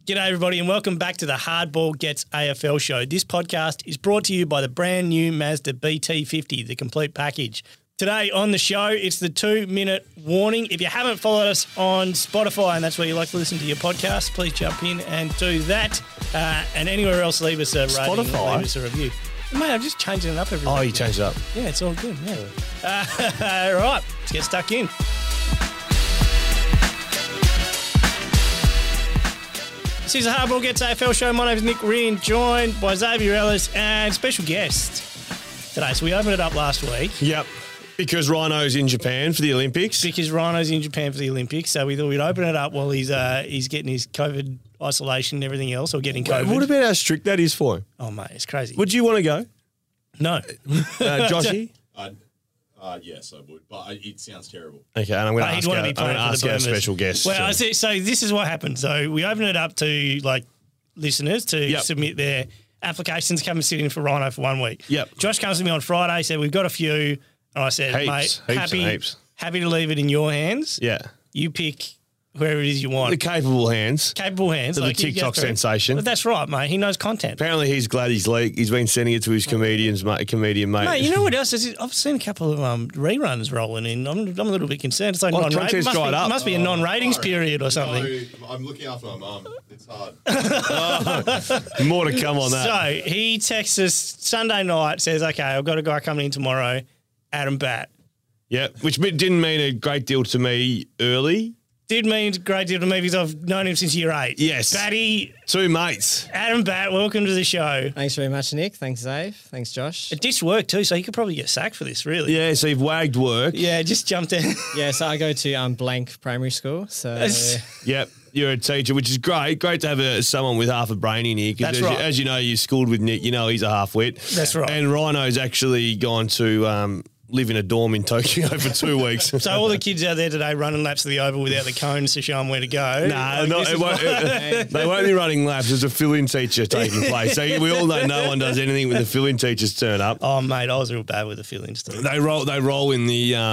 G'day, everybody, and welcome back to the Hardball Gets AFL show. This podcast is brought to you by the brand new Mazda BT50, the complete package. Today on the show, it's the 2-minute warning. If you haven't followed us on Spotify, and that's where you like to listen to your podcast, please jump in and do that. And anywhere else, leave us a rating, Spotify? leave us a review. Mate, I'm just changing it up every Oh, week. you changed it up. Yeah, it's all good, yeah. All right, let's get stuck in. This is the Hardball Gets AFL show. My name is Nick Ryan, joined by Xavier Ellis and special guest today. So we opened it up last week Yep. Because Rhino's in Japan for the Olympics. because Rhino's in Japan for the Olympics. So we thought we'd open it up while he's getting his COVID isolation and everything else, or getting COVID. What about how strict that is for him? Oh, mate, it's crazy. Would you want to go, No. Joshy? Yes, I would, but it sounds terrible. Okay, and I'm going to But he'd ask want our, to be playing for the ask our Boomers. special guest. Well, I see, so this is what happened. So we opened it up to like listeners to Yep. submit their applications, come and sit in for Rhino for 1 week. Yep. Josh comes to me on Friday, said we've got a few, and I said, Heaps, mate, heaps. happy to leave it in your hands. Yeah. You pick whoever it is you want. The capable hands. Capable hands. The you go TikTok through it. sensation. But that's right, mate. He knows content. Apparently he's glad he's been sending it to his comedian mate. Mate, you know what else is? I've seen a couple of reruns rolling in. I'm a little bit concerned. It's like content's dried up. Must be a non-ratings period or something. No, I'm looking after my mum. It's hard. More to come on that. So he texts us Sunday night, says, okay, I've got a guy coming in tomorrow, Adam Batt. Yeah, which didn't mean a great deal to me early. Did mean a great deal to me because I've known him since year 8. Yes. Batty, Two mates. Adam Batt, welcome to the show. Thanks very much, Nick. Thanks, Dave. Thanks, Josh. It did work too, so he could probably get sacked for this, really. Yeah, so you've wagged work. Yeah, just jumped in. Yeah, so I go to Blank Primary School. So Yep, you're a teacher, which is great. Great to have someone with half a brain in here. 'Cause That's as right. as you know, you schooled with Nick. You know he's a half-wit. That's right. And Rhino's actually gone to live in a dorm in Tokyo for 2 weeks. So all the kids out there today running laps to the oval without the cones to show them where to go. Nah, Like, this is they won't be running laps. There's a fill-in teacher taking place. So we all know no one does anything when the fill-in teachers turn up. Oh, mate, I was real bad with the feelings too. They roll in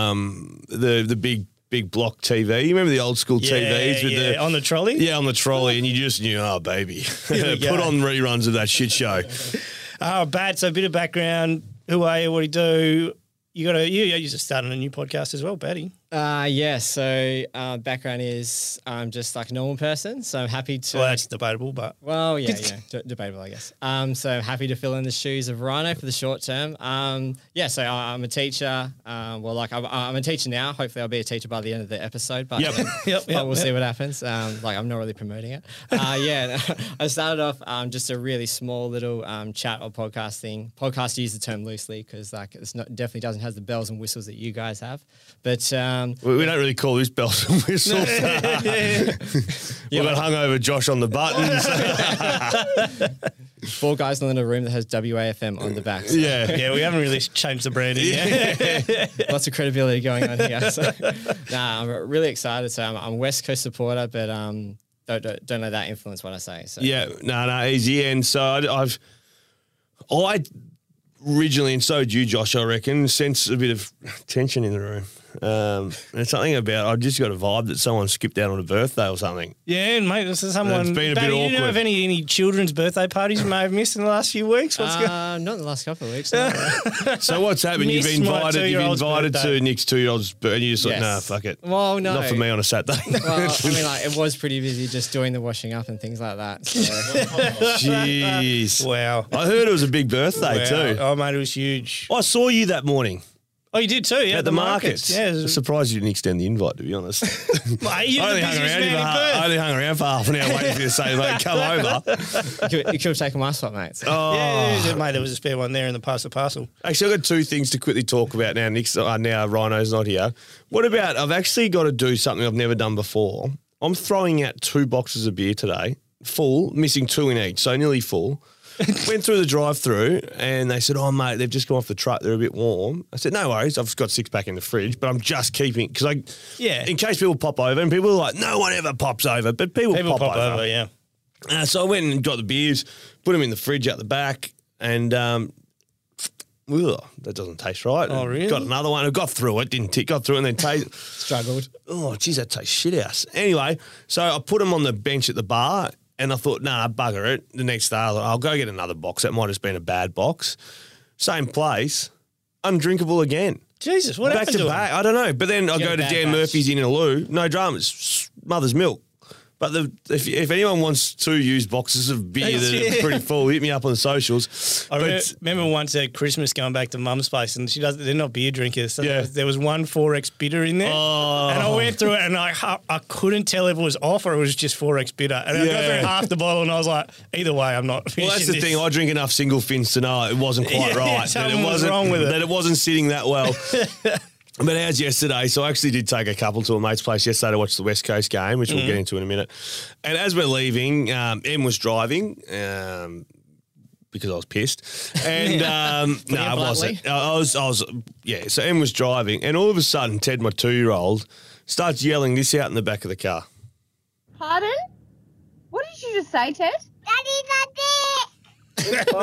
the big block TV. You remember the old school TVs with on the trolley? Yeah, on the trolley, and you just knew, oh, baby. we Put go. on reruns of that shit show. Oh, bad. So a bit of background. Who are you? What do you do? You just started a new podcast as well, Batty. yeah, so background is I'm just like a normal person. So I'm happy to. Well, that's debatable, but Debatable, I guess. So happy to fill in the shoes of Rhino for the short term. So I'm a teacher. I'm a teacher now. Hopefully, I'll be a teacher by the end of the episode. But Yep. but we'll see what happens. I'm not really promoting it. I started off just a really small little chat or podcast thing. Podcast, use the term loosely because definitely doesn't have the bells and whistles that you guys have. But We don't really call this bells and whistles. We've got hungover Josh on the buttons. 4 guys in a room that has WAFM on the back. So Yeah. we haven't really changed the branding yet. lots of credibility going on here. So, I'm really excited. So I'm a West Coast supporter, but don't let that influence what I say. So Yeah, no, easy. And so I originally, and so did you, Josh, I reckon, sense a bit of tension in the room. There's something about, I just got a vibe that someone skipped out on a birthday or something. Yeah, and mate, this is someone. It's been a bit Batty, you know awkward. of any children's birthday parties you may have missed in the last few weeks? What's going not in the last couple of weeks. No. So what's happened? You've Missed been my invited. You've two-year-old's invited birthday. to Nick's 2-year-old's birthday, and you just like, Yes. nah, fuck it. Well, no. Not for me on a Saturday. Well, it was pretty busy just doing the washing up and things like that. So. Jeez. Wow. I heard it was a big birthday too. Oh, mate, it was huge. I saw you that morning Oh, you did too, yeah. at the markets. Yeah. I'm surprised you didn't extend the invite, to be honest. Mate, you're I the only hung busiest around man in Perth. I only hung around for half an hour waiting for you to say, mate, come over. You could have taken my spot, mate. So. Yeah, mate, there was a spare one there in the parcel. Actually, I've got 2 things to quickly talk about now. Now Rhino's not here. What about, I've actually got to do something I've never done before. I'm throwing out 2 boxes of beer today, full, missing 2 in each, so nearly full. Went through the drive-through and they said, oh, mate, they've just come off the truck. They're a bit warm. I said, no worries. I've got 6-pack in the fridge, but I'm just keeping, because in case people pop over, and people are like, no one ever pops over, but people pop over. Yeah. So I went and got the beers, put them in the fridge out the back, and ugh, that doesn't taste right. Oh, really? Got another one. I got through it, got through it, and then Struggled. oh, geez, that tastes shit house. Anyway, so I put them on the bench at the bar, And I thought, nah, bugger it. The next day, I'll go get another box. That might have just been a bad box. Same place, undrinkable again. Jesus, what Back happened to to back. I don't know. But then I You go got to a bad Dan batch. Murphy's in Innaloo. No dramas. Mother's milk. But if anyone wants 2 used boxes of beer that Yeah. are pretty full, hit me up on the socials. I But remember once at Christmas going back to Mum's place, and they're not beer drinkers. So Yeah. there was one 4X bitter in there. Oh. And I went through it and I couldn't tell if it was off or it was just 4X bitter. And I got Yeah. through half the bottle and I was like, either way, I'm not well, finishing that's the this. thing. I drink enough single fins to know it wasn't quite Yeah, right. That something it was wasn't wrong with it. That it wasn't sitting that well. But how's yesterday? So I actually did take a couple to a mate's place yesterday to watch the West Coast game, which we'll get into in a minute. And as we're leaving, Em was driving because I was pissed. And no, I wasn't. I was. Yeah. So Em was driving, and all of a sudden, Ted, my 2-year-old, starts yelling this out in the back of the car. Pardon? What did you just say, Ted? Daddy's a dick!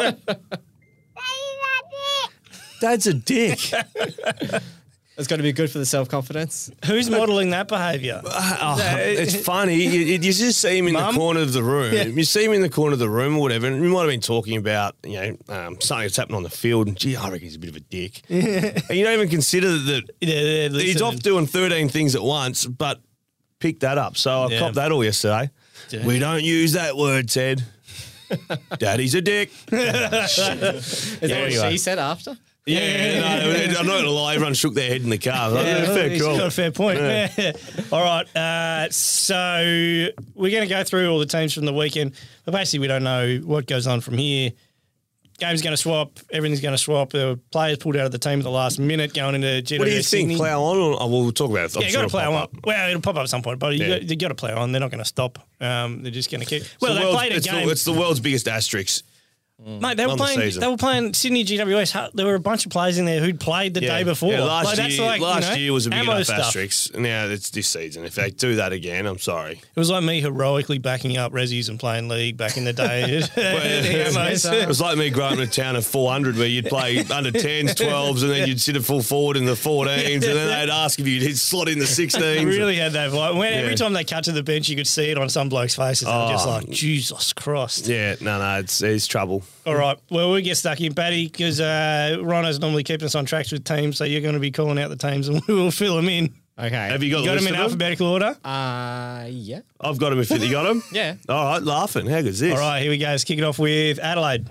Daddy's a dick! Dad's a dick. It's got to be good for the self-confidence. Who's modelling that behaviour? Oh, it's funny. You just see him in Mum? the corner of the room. Yeah. You see him in the corner of the room or whatever, and we might have been talking about something that's happened on the field. And gee, I reckon he's a bit of a dick. And you don't even consider that Yeah, he's off doing 13 things at once, but pick that up. So I Yeah. copped that all yesterday. Yeah. We don't use that word, Ted. Daddy's a dick. Is that Anyway. what she said after? Yeah, no, I'm not going to lie. Everyone shook their head in the car. Like, Yeah, fair he's call. got a fair point. All right. So we're going to go through all the teams from the weekend. But basically, we don't know what goes on from here. Game's going to swap. Everything's going to swap. There were players pulled out of the team at the last minute going into GWS What do you Sydney. think? Plough on? Or, we'll talk about it. I'm Yeah, you sure got to it'll play pop on. up. Well, it'll pop up at some point, but Yeah. you got to play on. They're not going to stop. They're just going to keep. Well, It's the they world's- played a it's game. it's the world's biggest asterisk. Mate, they were on the playing. season. They were playing Sydney GWS. There were a bunch of players in there who'd played the day before. Yeah, last Like, that's year, like, last year was a big ammo enough stuff. asterisk. Now it's this season. If they do that again, I'm sorry. It was like me heroically backing up Rezzies and playing league back in the day. It was like me growing up in a town of 400 where you'd play under 10s, 12s, and then you'd sit a full forward in the 14s, and then they'd ask if you'd slot in the 16s. Really had that vibe. Every Yeah. time they cut to the bench, you could see it on some blokes' faces. They were just like, Jesus Christ. Yeah, no, it's trouble. All right. Well, we get stuck in, Paddy, because Rhino's normally keeping us on tracks with teams, so you're going to be calling out the teams and we will fill them in. Okay. Have you got You the got list them in of alphabetical order? Yeah. I've got them if you got them. Yeah. All right, laughing. How good's this? All right, here we go. Let's kick it off with Adelaide.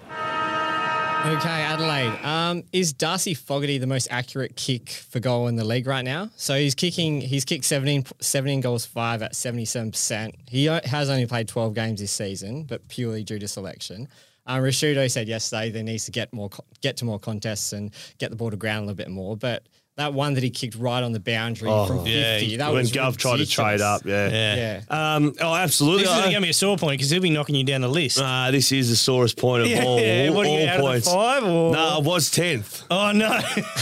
Okay, Adelaide. Is Darcy Fogarty the most accurate kick for goal in the league right now? So he's kicked 17 goals 5 at 77%. He has only played 12 games this season, but purely due to selection. Rashudo said yesterday there needs to get to more contests and get the ball to ground a little bit more. But that one that he kicked right on the boundary from 50, yeah, that when was Gov tried to trade ridiculous. up, yeah. Yeah. Yeah. Absolutely. This is going to be a sore point because he'll be knocking you down the list. This is the sorest point of all, What are you all out points. of the 5? Or? No, I was 10th. Oh, no.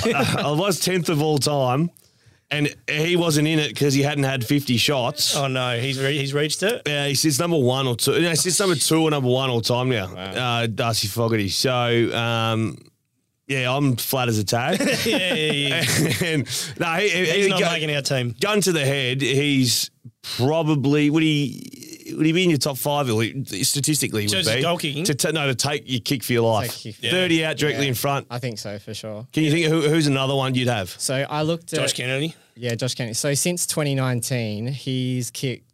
I was 10th of all time, and he wasn't in it because he hadn't had 50 shots. Oh, no. He's reached it. Yeah, he sits number 1 or 2. No, he sits number 2 or number 1 all time now, Darcy Fogarty. So, yeah, I'm flat as a tag. Yeah. And, no, He's not making our team. gun to the head, he's probably would he be in your top 5? Or statistically, So would it's be goal kicking? to take your kick for your life. Take kick. 30 out directly in front. I think so, for sure. Can you think of who's another one you'd have? So I looked at... Josh Kennedy. Yeah, Josh Kennedy. So since 2019, he's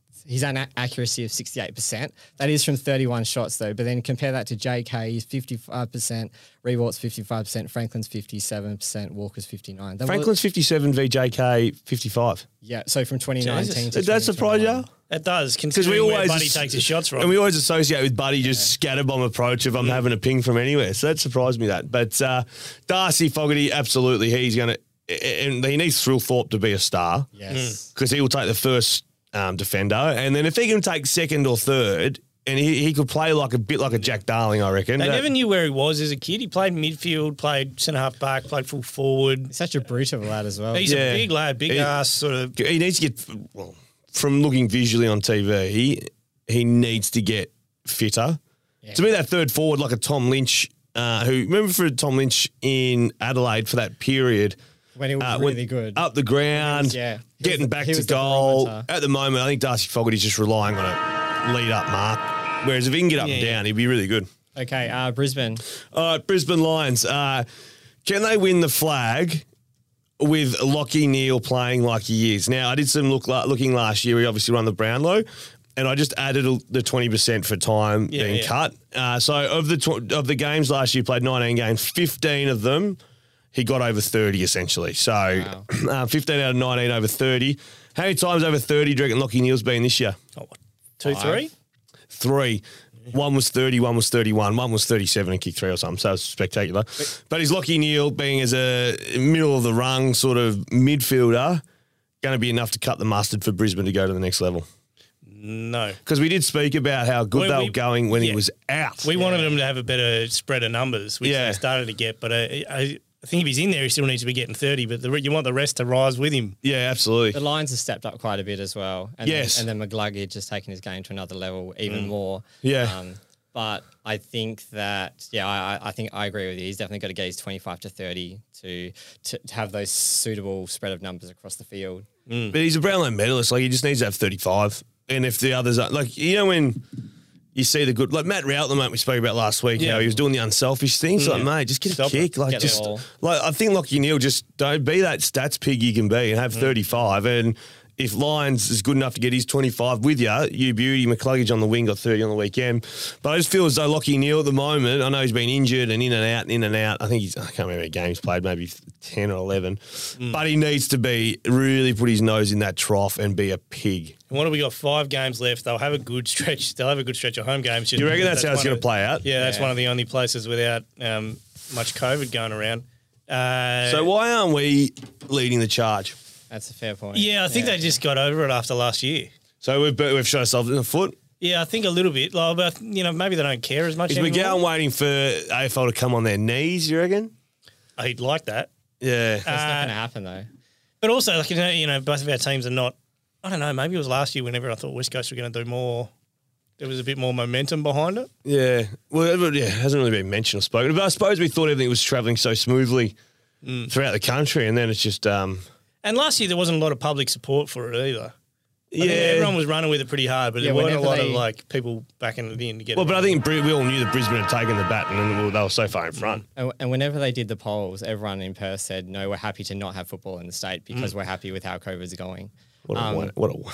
an accuracy of 68%. That is from 31 shots, though. But then compare that to JK, he's 55%, Rewart's 55%, Franklin's 57%, Walker's 59%. Franklin's 57, VJK 55. Yeah, so from 2019 to Did that surprise you? 2021. It does, Because considering we where always Buddy takes his shots from. and we always associate with Buddy just scatterbomb approach if I'm having a ping from anywhere. So that surprised me that. But Darcy Fogarty, absolutely, he's going to, and he needs Thrillthorpe to be a star Yes. because he will take the first defender, and then if he can take second or third, and he could play like a bit like a Jack Darling, I reckon. They never knew where he was as a kid. He played midfield, played centre half back, played full forward. Such a brute of a lad as well. He's Yeah. a big lad, big ass sort of. He needs to get, well, from looking visually on TV, he needs to get fitter. To be that third forward like a Tom Lynch, remember for Tom Lynch in Adelaide for that period, when he was went really good. up the ground, Yeah. getting back He to was the goal. barometer. At the moment, I think Darcy Fogarty's just relying on a lead-up mark. Whereas if he can get up and down, he'd be really good. Okay, Brisbane. All right, Brisbane Lions. Can they win the flag with Lachie Neale playing like he is? Now, I did some looking last year. We obviously run the Brownlow, and I just added the 20% for time being cut. So of the games last year, played 19 games, 15 of them, he got over 30 essentially. So 15 out of 19 over 30. How many times over 30 do you reckon Lachie Neale's been this year? Oh, 2, 3? 3. One was 30, one was 31, one was 37 and kicked 3 or something. So it's spectacular. But is Lachie Neale, being as a middle of the rung sort of midfielder, going to be enough to cut the mustard for Brisbane to go to the next level? No. Because we did speak about how good they were going when he was out. We wanted him to have a better spread of numbers, which he started to get. But I think if he's in there, he still needs to be getting 30. But you want the rest to rise with him. Yeah, absolutely. The Lions have stepped up quite a bit as well. And then McGluggage just taking his game to another level even more. Yeah. But I think that, I think I agree with you. He's definitely got to get his 25 to 30 to have those suitable spread of numbers across the field. But he's a Brownlow medalist. Like, he just needs to have 35. And if the others are, like, you know, when you see the good, like Matt Rowell at the moment we spoke about last week, how he was doing the unselfish things. Like, mate, just get a kick. Like, just, like, I think Lachie Neale, just don't be that stats pig you can be and have 35. And if Lyons is good enough to get his 25 with you beauty, McCluggage on the wing got 30 on the weekend. But I just feel as though Lachie Neale at the moment, I know he's been injured and in and out. I think I can't remember how many games played, maybe 10 or 11. But he needs to be really put his nose in that trough and be a pig. And what have we got? 5 games left. They'll have a good stretch. They'll have a good stretch of home games. Do you reckon that's how it's going to play out? Yeah, that's one of the only places without much COVID going around. So why aren't we leading the charge? That's a fair point. Yeah, I think they just got over it after last year. So we've shot ourselves in the foot? Yeah, I think a little bit. Like, but, you know, maybe they don't care as much anymore. Is McGowan waiting for AFL to come on their knees, you reckon? He'd like that. Yeah. That's not going to happen, though. But also, like, you know, both of our teams are not, I don't know, maybe it was last year whenever I thought West Coast were going to do more. There was a bit more momentum behind it. Yeah. Well, it hasn't really been mentioned or spoken. But I suppose we thought everything was travelling so smoothly throughout the country, and then it's just... And last year there wasn't a lot of public support for it either. I think everyone was running with it pretty hard, but there weren't a lot of like people backing it in to get. Well, but I think we all knew that Brisbane had taken the baton, and they were so far in front. And whenever they did the polls, everyone in Perth said, "No, we're happy to not have football in the state because we're happy with how COVID's going." What a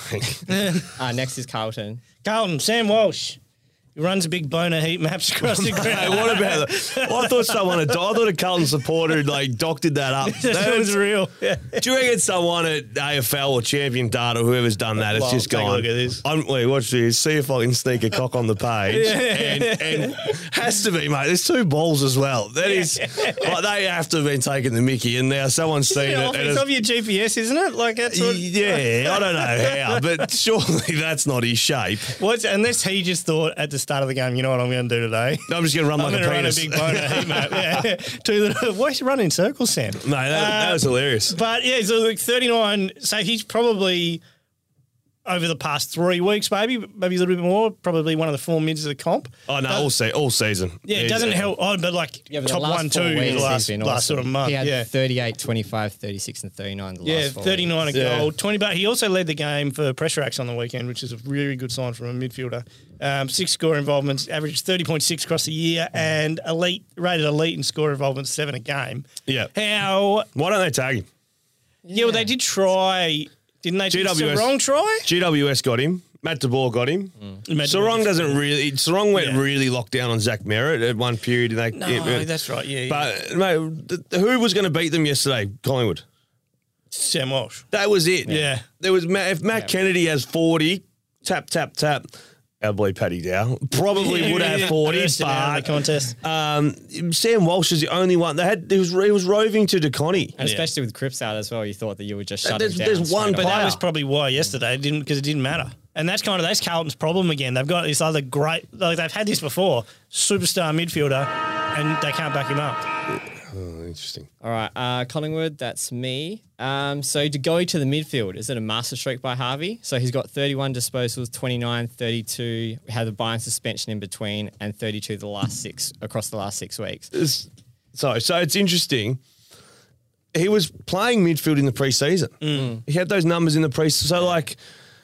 wank! Next is Carlton. Carlton, Sam Walsh. He runs a big boner heat maps across the ground. Hey, what about that? I thought a Carlton supporter had doctored that up. That was real. Yeah. Do you reckon someone at AFL or Champion Data, whoever's done that, it's just gone? Take a look at this. Wait, watch this. See if I can sneak a cock on the page. And has to be, mate. There's 2 balls as well. That is, like, they have to have been taking the mickey, and now someone's seen it. It's off your GPS, isn't it? Like that's what. Yeah, I don't know how, but surely that's not his shape. Unless he just thought at the start of the game, you know what I'm going to do today? I'm just going to run like a penis. I'm going to run a big boner heat map. Yeah. Why should you run in circles, Sam? No, that was hilarious. But yeah, so like 39. So he's probably over the past 3 weeks, maybe a little bit more. Probably one of the 4 mids of the comp. Oh no, all season. Yeah, it doesn't help. Oh, but like but top 1, 2 weeks, last sort of month. He had yeah. 38, 25, 36, and 39 the last 4 39 weeks. a goal, 20. But he also led the game for pressure acts on the weekend, which is a really good sign from a midfielder. 6 score involvements, averaged 30.6 across the year, and rated elite in score involvements, 7 a game. Yeah. Why don't they tag him? Yeah, well, they did try. Didn't they? GWS. Wrong try? GWS got him. Matt De Boer got him. Sarong went really locked down on Zach Merritt at one period. That's right. Yeah. But mate, who was going to beat them yesterday? Collingwood. Sam Walsh. That was it. Yeah. There was if Matt Kennedy has 40, tap. Our boy Paddy Dow probably would have 40, but the contest. Sam Walsh is the only one. He was roving to DeConnie. And especially with Cripps out as well, you thought that you would just shut him down. There's one, but that was probably why yesterday because it didn't matter. And that's Carlton's problem again. They've got this other great, like they've had this before, superstar midfielder, and they can't back him up. Oh, interesting. All right, Collingwood, that's me. So to go to the midfield, is it a masterstroke by Harvey? So he's got 31 disposals, 29, 32, had the buy-in suspension in between, and 32 across the last 6 weeks. So it's interesting. He was playing midfield in the preseason. He had those numbers in the preseason. So, like,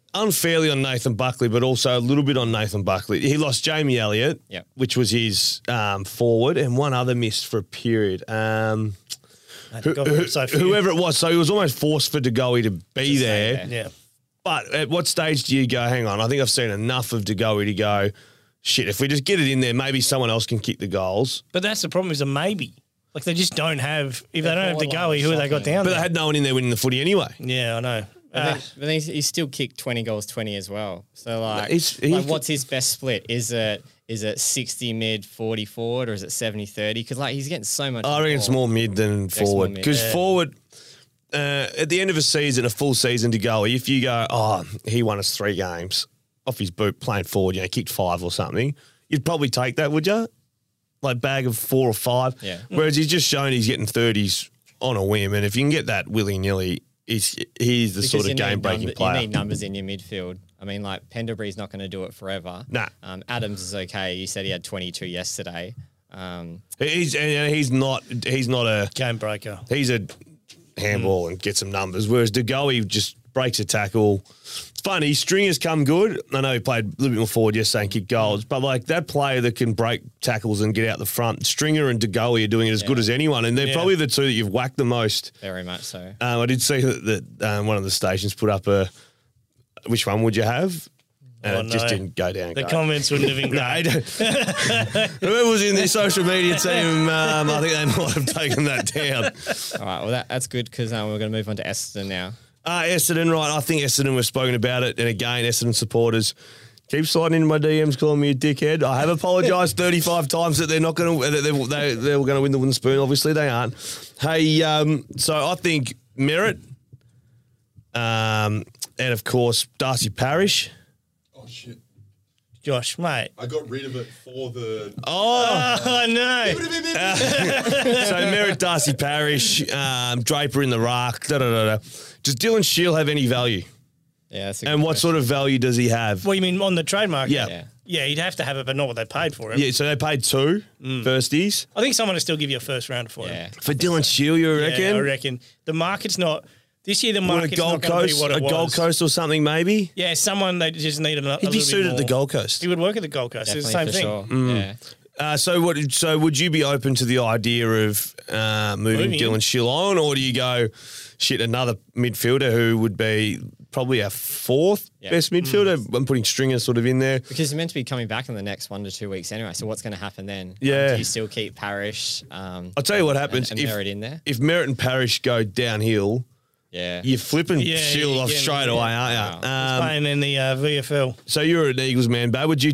unfairly on Nathan Buckley, but also a little bit on Nathan Buckley. He lost Jamie Elliott, Yep. which was his forward, and one other missed for a period. God, so few. Whoever it was, so he was almost forced for De Goey to be stay there. there. Yeah. But at what stage do you go, hang on, I think I've seen enough of De Goey to go, shit, if we just get it in there, maybe someone else can kick the goals. But that's the problem is a maybe. Like they just don't have, if they don't have the forward goey, line who have they got shocking. down But there? they had no one in there winning the footy anyway. Yeah, I know. But then he's still kicked 20 goals, 20 as well. So like, He's- what's his best split? Is it 60 mid, 40 forward, or is it 70-30? Because like he's getting so much. I reckon it's more mid than forward. more mid. Because forward, at the end of a season, a full season to go, if you go, oh, he won us 3 games off his boot playing forward, kicked 5 or something, you'd probably take that, would you? Like bag of 4 or 5. Yeah. Whereas he's just shown he's getting 30s on a whim. And if you can get that willy-nilly, he's the sort of game-breaking player. You need numbers in your midfield. I mean, like Pendlebury's not going to do it forever. Nah. Adams is okay. You said he had 22 yesterday. He's not a Game breaker. he's a handball and gets some numbers. Whereas De Goey just breaks a tackle. It's funny, Stringer's come good. I know he played a little bit more forward yesterday and kicked goals, but like that player that can break tackles and get out the front, Stringer and De Goey are doing it as good as anyone, and they're probably the two that you've whacked the most. Very much so. I did see that one of the stations put up which one would you have? And it just didn't go down. The great. comments wouldn't have been No, great. whoever was in their social media team, I think they might have taken that down. All right. Well, that's good because we're going to move on to Essendon now. Essendon, right. I think Essendon, we've spoken about it. And again, Essendon supporters keep sliding into my DMs calling me a dickhead. I have apologised 35 times that they're not going to, they were going to win the wooden spoon. Obviously, they aren't. Hey, so I think Merritt, and of course, Darcy Parish. Oh, shit. Josh, mate. I got rid of it for the. Oh, no. So Merritt, Darcy Parish, Draper in the ruck, da-da-da-da. Does Dylan Shield have any value? Yeah. That's a And good what sort of value does he have? What you mean on the trademark? Yeah. Yeah. Yeah, he'd have to have it, but not what they paid for him. Yeah, so they paid 2 firsties. I think someone will still give you a first rounder for him. Yeah. For Dylan Shield, you Yeah, reckon? I reckon. The market's not, this year the What, a market's Gold not going to be Coast, what it a was. Gold Coast or something maybe? Yeah, someone they just need a He'd be suited at the Gold Coast. He would work at the Gold Coast. It's the same Definitely thing. for sure. Yeah. So would you be open to the idea of moving Moving Dylan Shield on, or do you go, shit, another midfielder who would be probably our 4th best midfielder? I'm putting Stringer sort of in there. Because he's meant to be coming back in the next 1 to 2 weeks anyway. So what's going to happen then? Yeah. Do you still keep Parish? I'll tell you what happens. And Merritt in there? If Merritt and Parish go downhill, Yeah. you're flipping Yeah, Shield off yeah, straight yeah. away, aren't you? Playing in the VFL. So you're an Eagles man, but would you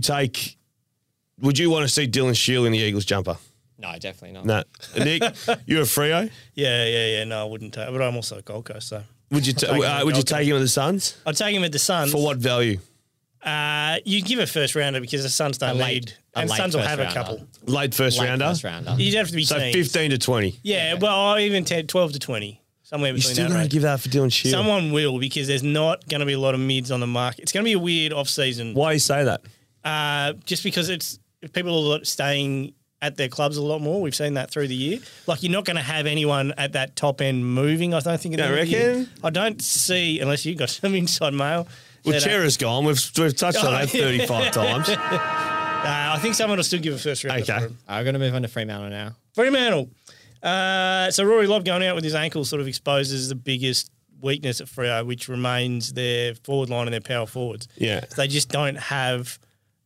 want to see Dylan Shield in the Eagles jumper? No, definitely not. No. Nick, you're a Freo? Yeah. No, I wouldn't take. But I'm also a Gold Coast, so Would you take him at would you Gold take him at the Suns? I'd take him at the Suns. For what value? You give a first rounder because the Suns don't A late- need, a and late Suns will first have rounder. a couple. Late first Late rounder? first rounder. You'd have to be So teams. 15 to 20. Yeah, well, even 12 to 20, somewhere You between still that. going to range. give that for Dylan Shield? Someone will because there's not going to be a lot of mids on the market. It's going to be a weird off season. Why you say that? Just because it's people are staying at their clubs a lot more. We've seen that through the year. Like you're not going to have anyone at that top end moving. I don't think. At the Don't end of the year. reckon? I don't see unless you got some inside mail. Well, that, Chera's gone. We've touched on that 35 times. I think someone will still give a first round. Okay. For him. I'm going to move on to Fremantle now. Fremantle. So Rory Lobb going out with his ankle sort of exposes the biggest weakness at Freo, which remains their forward line and their power forwards. Yeah. They just don't have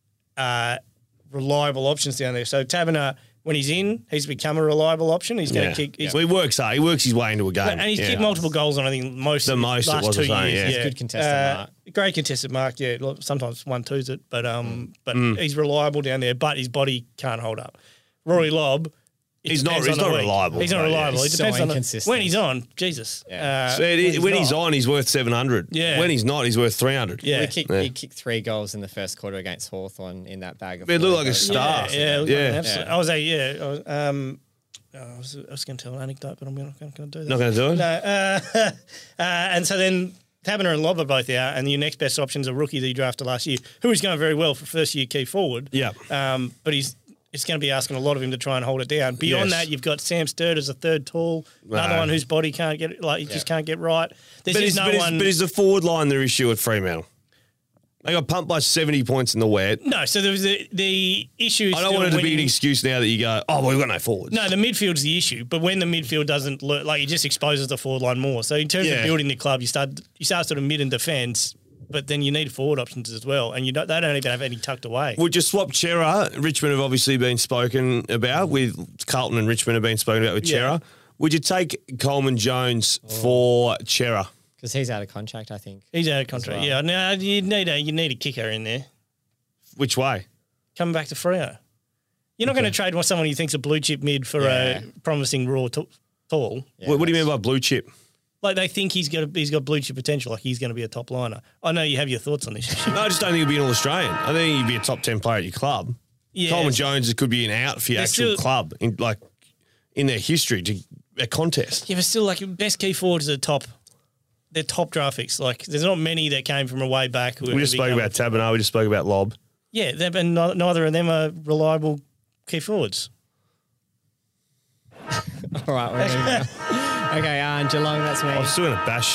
reliable options down there. So Taberner, when he's in, he's become a reliable option. He's going to kick. He's, Well, he works hard. He works his way into a game. and he's Yeah. kicked multiple goals on, I think, most The of most it last was, 2 I think, years. yeah. Good contested mark. Great contested mark, yeah. Sometimes 1-2's it, but he's reliable down there, but his body can't hold up. Rory Lobb, it He's not- depends he's on the not week. reliable, He's not mate, yeah. reliable. It He's depends so on inconsistent. when he's on. Jesus. Yeah. So when he's on, he's worth 700. Yeah. When he's not, he's worth 300. Yeah. He kicked 3 goals in the first quarter against Hawthorn in that bag of. It looked like a 40 star. Yeah, Yeah. I was I was going to tell an anecdote, but I'm not going to do that. Not going to do it? No, and so then Taberner and Lobb are both out, and your next best option's a rookie that you drafted last year, who is going very well for first year key forward. Yeah. But it's going to be asking a lot of him to try and hold it down. Beyond Yes. that, you've got Sam Sturt as a third tall, another one whose body can't get he just can't get right. There's But just no one. is the forward line their issue at Fremantle? They got pumped by 70 points in the wet. No, so there was the issue. I don't want it to be an excuse now that you go, oh, well, we've got no forwards. No, the midfield's the issue. But when the midfield doesn't look like, it just exposes the forward line more. So in terms of building the club, you start sort of mid and defence, but then you need forward options as well, and they don't even have any tucked away. Would you swap Chera? Richmond have obviously been spoken about with Carlton, and Richmond have been spoken about with Chera. Would you take Coleman Jones for Chera? Because he's out of contract, I think. He's out of contract. Well. Yeah, no, you need a kicker in there. Which way? Coming back to Freo. You're not going to trade someone you think's a blue chip mid for a promising raw tall. Yeah, what do you mean by blue chip? Like they think he's got blue chip potential, like he's going to be a top liner. I know you have your thoughts on this issue. No, I just don't think he'll be an All-Australian. I think he'd be a top 10 player at your club. Yeah, Coleman Jones could be an out for your actual club in their history to a contest. Yeah, but still, like best key forwards are they're top draft picks. Like there's not many that came from a way back. We just spoke about Taberner. We just spoke about Lob. Yeah, and neither of them are reliable key forwards. All right, we're moving on. Okay, Geelong, that's me. I'm still going to bash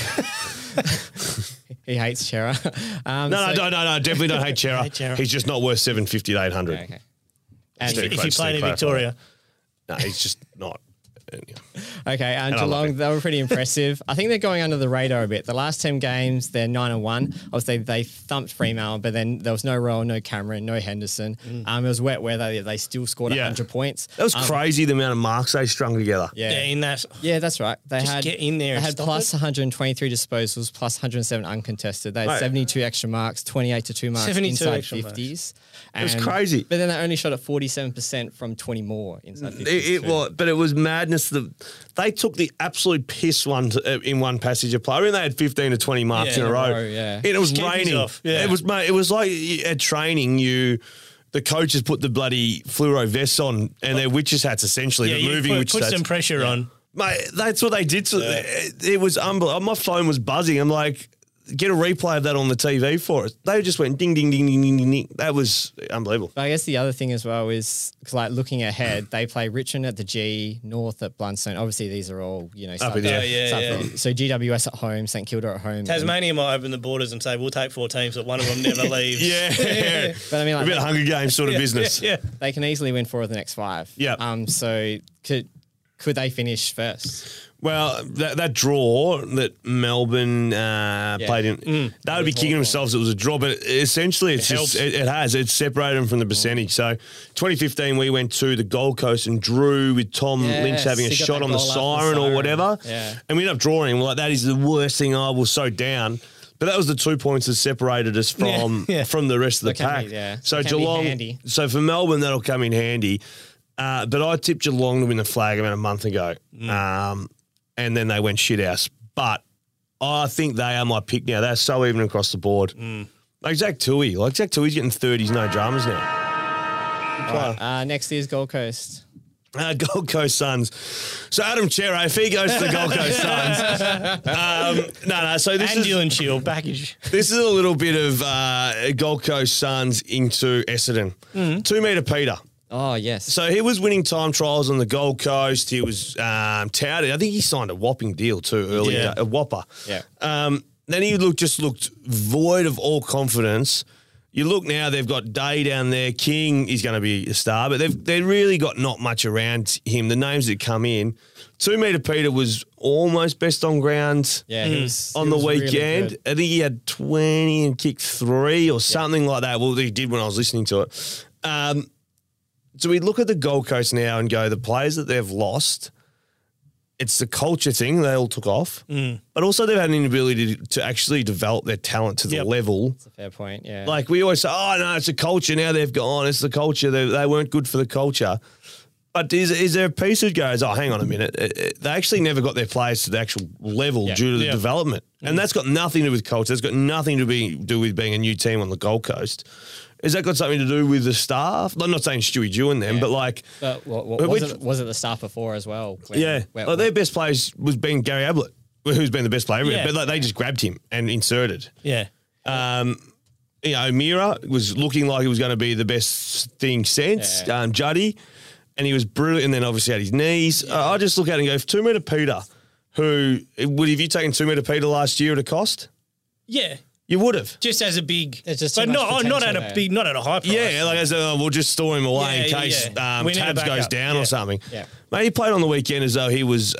you. He hates Chera. No, definitely don't hate Chera. He's just not worth 750 to 800. Okay. And if you played in Victoria. No, he's just not. Okay, Geelong, they were pretty impressive. I think they're going under the radar a bit. The last 10 games, they're 9-1. Obviously, they thumped Fremantle, but then there was no Rowe, no Cameron, no Henderson. It was wet weather. They still scored 100 points. That was crazy, the amount of marks they strung together. In that. Yeah, that's right. They just get in there. They had plus 123 disposals, plus 107 uncontested. They had 72 extra marks, 28 to 2 marks inside 50s. It was crazy. But then they only shot at 47% from 20 more inside 50s. But it was madness. They took the absolute piss in one passage of play. I mean, they had 15 to 20 marks in a row. And it was raining. It was like at training, the coaches put the bloody fluoro vests on and their witches hats, essentially. Yeah, moving put some pressure on. Mate, that's what they did. It was unbelievable. My phone was buzzing. I'm like, get a replay of that on the TV for us. They just went ding, ding, ding, ding, ding, ding, ding. That was unbelievable. But I guess the other thing as well is, because like looking ahead, they play Richmond at the G, North at Blundstone. Obviously, these are all, up in there. So GWS at home, St Kilda at home. Tasmania might open the borders and say, we'll take 4 teams, but one of them never leaves. But I mean, like, a bit of Hunger Games sort of business. They can easily win 4 of the next 5. Yeah. So could they finish first? Well, that draw that Melbourne played in, they would be kicking themselves. It was a draw, but essentially it's it's separated them from the percentage. So 2015, we went to the Gold Coast and drew with Tom Lynch having a shot on the siren or whatever. Yeah. And we ended up drawing. We're like, that is the worst thing. I was so down. But that was the 2 points that separated us from the rest of the pack. So Geelong, so for Melbourne, that'll come in handy. But I tipped Geelong to win the flag about a month ago. And then they went shit house. But I think they are my pick now. They're so even across the board. Like Zach Tui. Tui's getting 30s, no dramas now. Right. Next is Gold Coast. Gold Coast Suns. So Adam Chera, if he goes to the Gold Coast Suns. So this is Dylan Shield package. This is a little bit of Gold Coast Suns into Essendon. 2 metre Peter. Oh, yes. So he was winning time trials on the Gold Coast. He was touted. I think he signed a whopping deal too earlier, a whopper. Yeah. Then he just looked void of all confidence. You look now, they've got Day down there. King is going to be a star, but they've really got not much around him. The names that come in. 2 metre Peter was almost best on ground on the weekend. Really I think he had 20 and kicked 3 or something like that. Well, he did when I was listening to it. So we look at the Gold Coast now and go, the players that they've lost, it's the culture thing. They all took off. But also they've had an inability to actually develop their talent to the level. That's a fair point, yeah. Like we always say, oh, no, it's the culture. Now they've gone. It's the culture. They weren't good for the culture. But is there a piece that goes, oh, hang on a minute. They actually never got their players to the actual level due to the development. And that's got nothing to do with culture. It's got nothing to do with being a new team on the Gold Coast. Has that got something to do with the staff? I'm not saying Stewie Dew and them, but like... But was it the staff before as well? Their best players was being Gary Ablett, who's been the best player. But like, they just grabbed him and inserted. Yeah. Mira was looking like he was going to be the best thing since. Juddy, and he was brilliant, and then obviously had his knees. I just look at it and go, 2 metre Peter, have you taken 2 metre Peter last year at a cost? Yeah. You would have. just as a big, There's just too but much not at potential a there. big, not at a high price. Yeah, like as we'll just store him away in Yeah, case yeah. We need a Tabs goes backup. down Yeah. or something. Yeah. Mate, he played on the weekend as though he was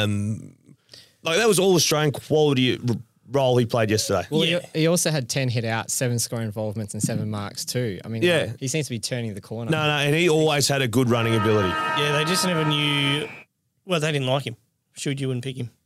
like that was all Australian quality role he played yesterday. Well, Yeah. he also had 10 hit outs, 7 score involvements, and 7 marks too. I mean, Yeah. like, he seems to be turning the corner. No, and he always had a good running ability. Yeah, they just never knew. Well, they didn't like him. Should you wouldn't pick him?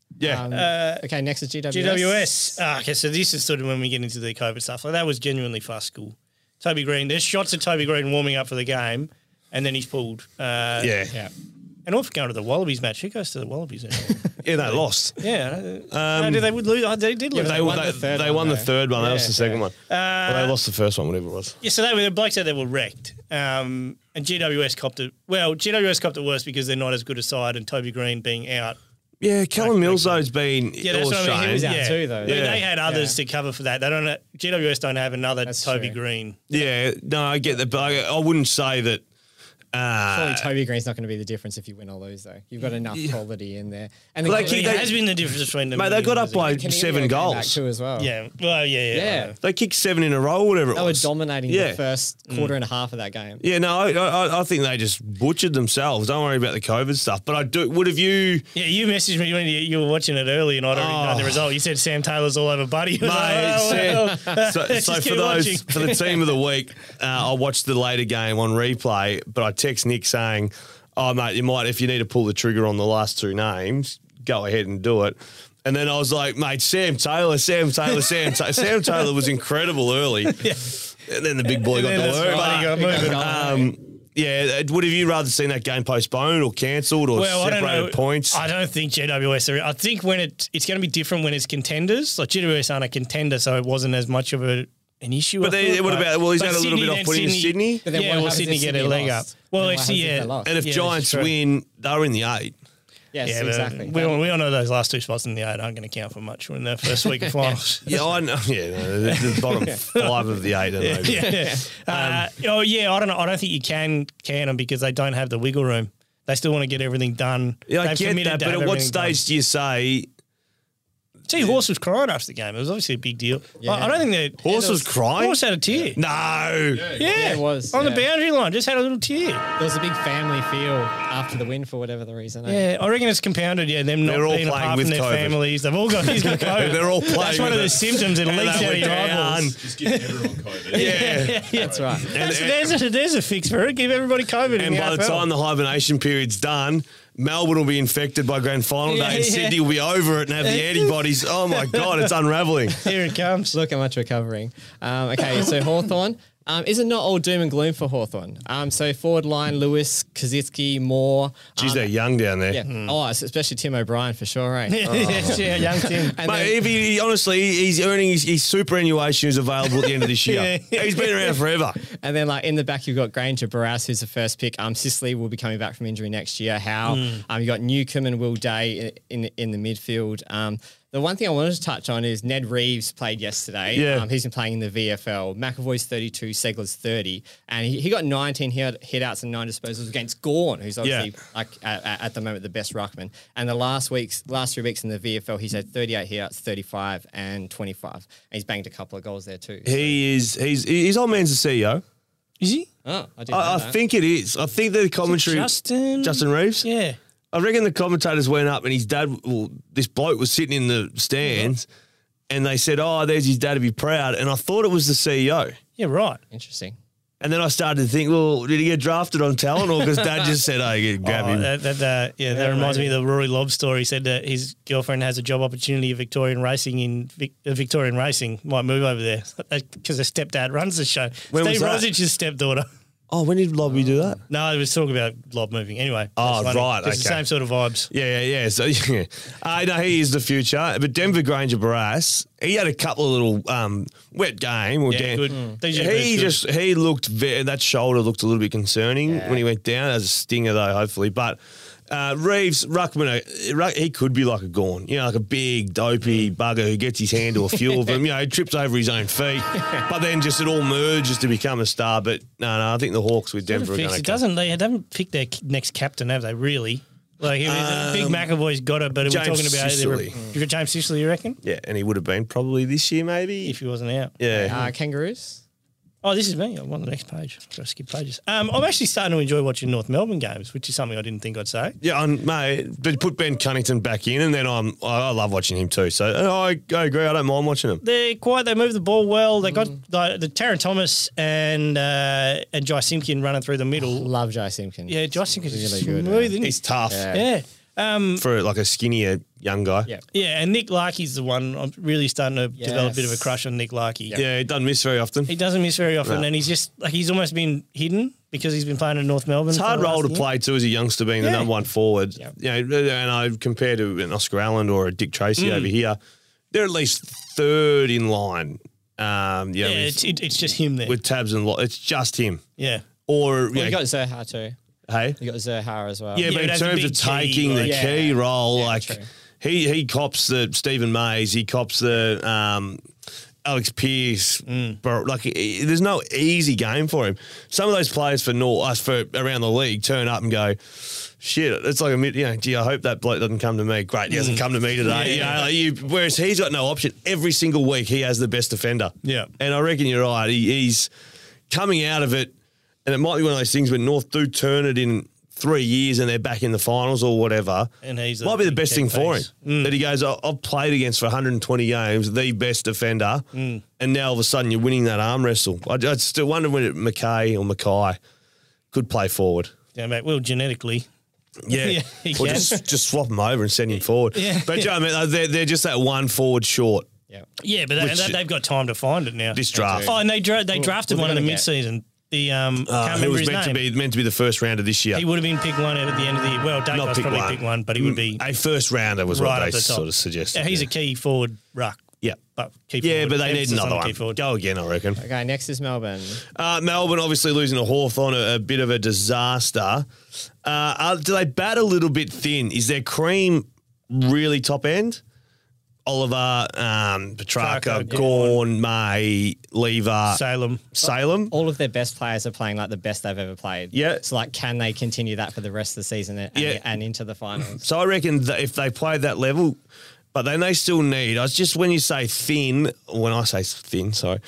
Yeah. Okay, next is GWS. GWS. Okay, so this is sort of when we get into the COVID stuff. Like that was genuinely farcical. Toby Green. There's shots of Toby Green warming up for the game, and then he's pulled. Yeah. Yeah. And off going to the Wallabies match. Who goes to the Wallabies? Yeah, they lost. Yeah. They would lose. They did lose. They won the third they one, won the though. third one. That was the second Yeah. one. Well, they lost the first one, whatever it was. Yeah, so the blokes said they were wrecked. And GWS copped it. Well, GWS copped it worse because they're not as good a side, and Toby Green being out. Yeah, Callum Mills though has been Yeah, that's what I mean. He Australian. was out too, though. But Yeah. they had others to cover for that. They don't. GWS don't have another That's Toby true. Green. Yeah, no, I get that, but I wouldn't say that. Surely Toby Green's not going to be the difference if you win or lose, though. You've got enough quality in there. And Well, the they It They- has been the difference between them. Mate, they got up by Canelio 7 came back goals. too as well. Yeah. Well, yeah. Yeah. They kicked 7 in a row, whatever it They were was. dominating Yeah. the first quarter and a half of that game. Yeah, no, I think they just butchered themselves. Don't worry about the COVID stuff. But I do. Would have you? Yeah, you messaged me when you were watching it early and I'd already known the result. You said Sam Taylor's all over Buddy. I was like, Mate, so let's just for keep those watching. for the team of the week, I watched the later game on replay, but I text Nick saying, "Oh mate, you might if you need to pull the trigger on the last 2 names, go ahead and do it." And then I was like, "Mate, Sam Taylor." Sam Taylor was incredible early, and then the big boy got And to then work. Buddy got moving. Yeah, would have you rather seen that game postponed or cancelled or Well, I don't separated know. points? I don't think GWS are. I think when it's going to be different when it's contenders. Like GWS aren't a contender, so it wasn't as much of an issue. But I they- thought. what about- well, he's But had a little bit off then putting in Sydney. But then Yeah, what well, happens Sydney if get a Sydney leg up. lost? Well, Then what it's happens if yeah. they lost? And if Yeah, Giants that's true. win, they're in the 8. Yes, Yeah, but exactly. we all know those last 2 spots in the 8 aren't going to count for much in the first week of finals. Yeah, I know. Yeah, no, the bottom 5 of the 8 are maybe. Yeah. I don't know. I don't think you can them because they don't have the wiggle room. They still want to get everything done. Yeah, I They've get committed that, to but have at what everything done. stage do you say Gee, Horse was crying after the game. It was obviously a big deal. Yeah. I don't think that Horse was crying? Horse had a tear. No? Yeah, it was, on the yeah. boundary line. Just had a little tear. There was a big family feel after the win for whatever the reason. Yeah, I reckon it's compounded. Yeah, them not They're all being playing apart with from their COVID. families. They've all got he's got COVID. They're all playing That's one of with the it. symptoms. It And leaks they out of went your eyeballs. Just give everyone COVID. Yeah. That's right. There's a fix for it. Give everybody COVID. in And the by the AFL. time the hibernation period's done, Melbourne will be infected by grand final day and Yeah. Sydney will be over it and have the antibodies. Oh, my God, it's unravelling. Here it comes. Look how much we're covering. Okay, so Hawthorn. Is it not all doom and gloom for Hawthorn? So forward line, Lewis, Kaczynski, Moore. Geez, they're young down there. Yeah. Oh, especially Tim O'Brien for sure, right? Yes, yeah, young Tim. And Mate, then- if he, honestly, he's earning his superannuation is available at the end of this year. Yeah. He's been around forever. And then, like in the back, you've got Granger Barras, who's the first pick. Sicily will be coming back from injury next year. Howe. You got Newcomb and Will Day in the midfield. The one thing I wanted to touch on is Ned Reeves played yesterday. Yeah. He's been playing in the VFL. McAvoy's 32, Segler's 30, and he got 19 hit outs and 9 disposals against Gawn, who's obviously like at the moment the best ruckman. And the last 3 weeks in the VFL, he's had 38 hit outs, 35 and 25, and he's banged a couple of goals there too. His old man's the CEO. Is he? Oh, I didn't know I that. think it is. I think the commentary. Justin Reeves? Yeah. I reckon the commentators went up and his dad, well, this bloke was sitting in the stands and they said, oh, there's his dad to be proud. And I thought it was the CEO. Yeah, right. Interesting. And then I started to think, well, did he get drafted on talent or because dad just said, oh, you grab him? That reminds me of the Rory Lobb story. He said that his girlfriend has a job opportunity at Victorian Racing Victorian Racing, might move over there because her stepdad runs the show. When was Steve that? Rosic's stepdaughter. Oh, when did Lobby do that? No, it was talking about Lobb moving. Anyway. Oh, that's funny. right, It's the okay. same sort of vibes. Yeah. So, yeah. No, he is the future. But Denver Granger Barras, he had a couple of little wet game. Or Yeah, good. He looked, that shoulder looked a little bit concerning when he went down. As a stinger, though, hopefully. But Reeves, Ruckman, he could be like a Gawn, like a big, dopey bugger who gets his hand to a few of them. He trips over his own feet. But then just it all merges to become a star. But no, I think the Hawks with Denver are going to They haven't picked their next captain, have they, really? Like, Big McAvoy's got it, but we're James talking about Sicily. You got James Sicily, you reckon? Yeah, and he would have been probably this year, maybe. If he wasn't out. Yeah. Kangaroos. Oh, this is me. I'm on the next page. I've got to skip pages. I'm actually starting to enjoy watching North Melbourne games, which is something I didn't think I'd say. Yeah, mate, but put Ben Cunnington back in, and then I love watching him too. So I agree. I don't mind watching him. They're quiet. They move the ball well. They got the Taron Thomas and Jai Simpkin running through the middle. Love Jai Simpkin. Yeah, Jai Simpkin's Really smooth, good, isn't he? He's tough Yeah. for like a skinnier young guy. Yeah. Yeah, and Nick Larkey's the one. I'm really starting to develop a bit of a crush on Nick Larkey. Yeah, he doesn't miss very often. He doesn't miss very often, No. and he's just like he's almost been hidden because he's been playing in North Melbourne. It's a hard role to play too as a youngster being the Yeah. number one forward. Yep. You know, and I compare to an Oscar Allen or a Dick Tracy over here, they're at least third in line. Yeah, it's just him there. with tabs and it's just him. Yeah. Or Well, you got Zerha too. hey, You got Zerha as well. yeah, Yeah, but but in as a terms big of key, taking the like- key role, Yeah, like true. he cops the Stephen Mays, he cops the Alex Pearce, but like there's no easy game for him. Some of those players for around the league turn up and go, shit, it's like gee, I hope that bloke doesn't come to me. Great, he hasn't come to me today. Yeah. Whereas he's got no option. Every single week he has the best defender. Yeah. And I reckon you're right. He's coming out of it, and it might be one of those things when North do turn it in 3 years and they're back in the finals or whatever. And he's might be the big best thing tech for him. piece. That he goes, I've played against for 120 games, the best defender, and now all of a sudden you're winning that arm wrestle. I still wonder when Mackay could play forward. Yeah, mate. Well, genetically. Yeah, Yeah, he or can. just swap him over and send him forward. Yeah. But you know what I mean, they're just that one forward short. Yeah. Yeah, but Which- they've got time to find it now. This draft. Oh, and they drafted Who one in the they gonna mid-season. The can't Who remember was his meant name. to be the first rounder this year. He would have been pick one at the end of the year. Well, Dacos pick probably one. pick one, but he would be a first rounder was right what up they the top. sort of suggested. Yeah, he's a key forward ruck. yeah. But key Yeah, forward. but they need Emphasis another on key one. forward. Go again, I reckon. Okay, next is Melbourne. Melbourne obviously losing to Hawthorn, a bit of a disaster. Do they bat a little bit thin? Is their cream really top end? Oliver, Petrarca, Petrarca, Gawn, May, Lever, Salem. All of their best players are playing like the best they've ever played. Yeah. So like, can they continue that for the rest of the season and into the finals? So I reckon that if they play that level, but then they still need, when you say thin, when I say thin, sorry,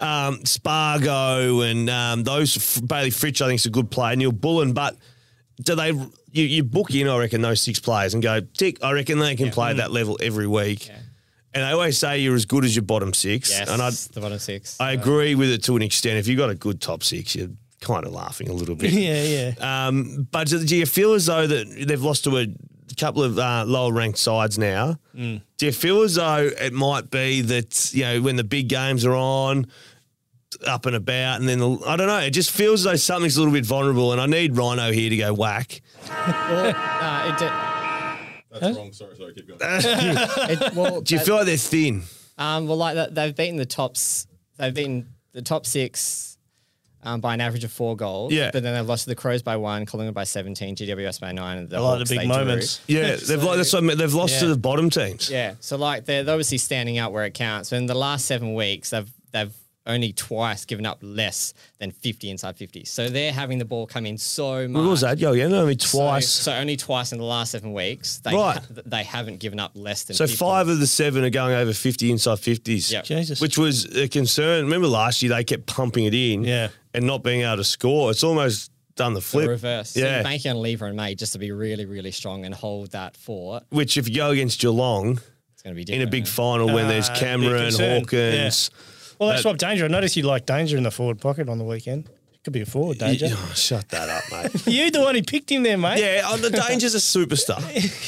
Spargo and Bailey Fritsch, I think is a good player, Neil Bullen, but do they, you book in, I reckon, those six players and go, tick, I reckon they can play at that level every week. Yeah. And they always say you're as good as your bottom six. Yes, and the bottom six. I agree with it to an extent. If you've got a good top six, you're kind of laughing a little bit. Yeah. But do you feel as though that they've lost to a couple of lower ranked sides now? Do you feel as though it might be that, when the big games are on, up and about, and then, I don't know, it just feels as though something's a little bit vulnerable, and I need Rhino here to go whack. That's wrong. Sorry, keep going. Do you feel like they're thin? They've beaten the tops. They've beaten the top six by an average of 4 goals. Yeah. But then they've lost to the Crows by 1, Collingwood by 17, GWS by 9, and the I like Hawks the big they drew. moments. Yeah, that's what I mean. They've lost to the bottom teams. Yeah. So they're obviously standing out where it counts. But in the last 7 weeks, they've only twice given up less than 50 inside 50. So they're having the ball come in so much. What was that? Only twice. So only twice in the last 7 weeks. Right. They haven't given up less than So 50. 5 of the 7 are going over 50 inside 50s. Yep. Jesus. Which was a concern. Remember last year they kept pumping it in and not being able to score. It's almost done the flip. The reverse. Yeah. So banking on Lever and May just to be really, really strong and hold that fort. Which if you go against Geelong It's going to be in different. a big final when there's be a Cameron, concern. Hawkins. Well, they swapped Danger. I noticed you like Danger in the forward pocket on the weekend. Could be a forward, Danger. Oh, shut that up, mate. You the one who picked him there, mate. Yeah, the Danger's a superstar.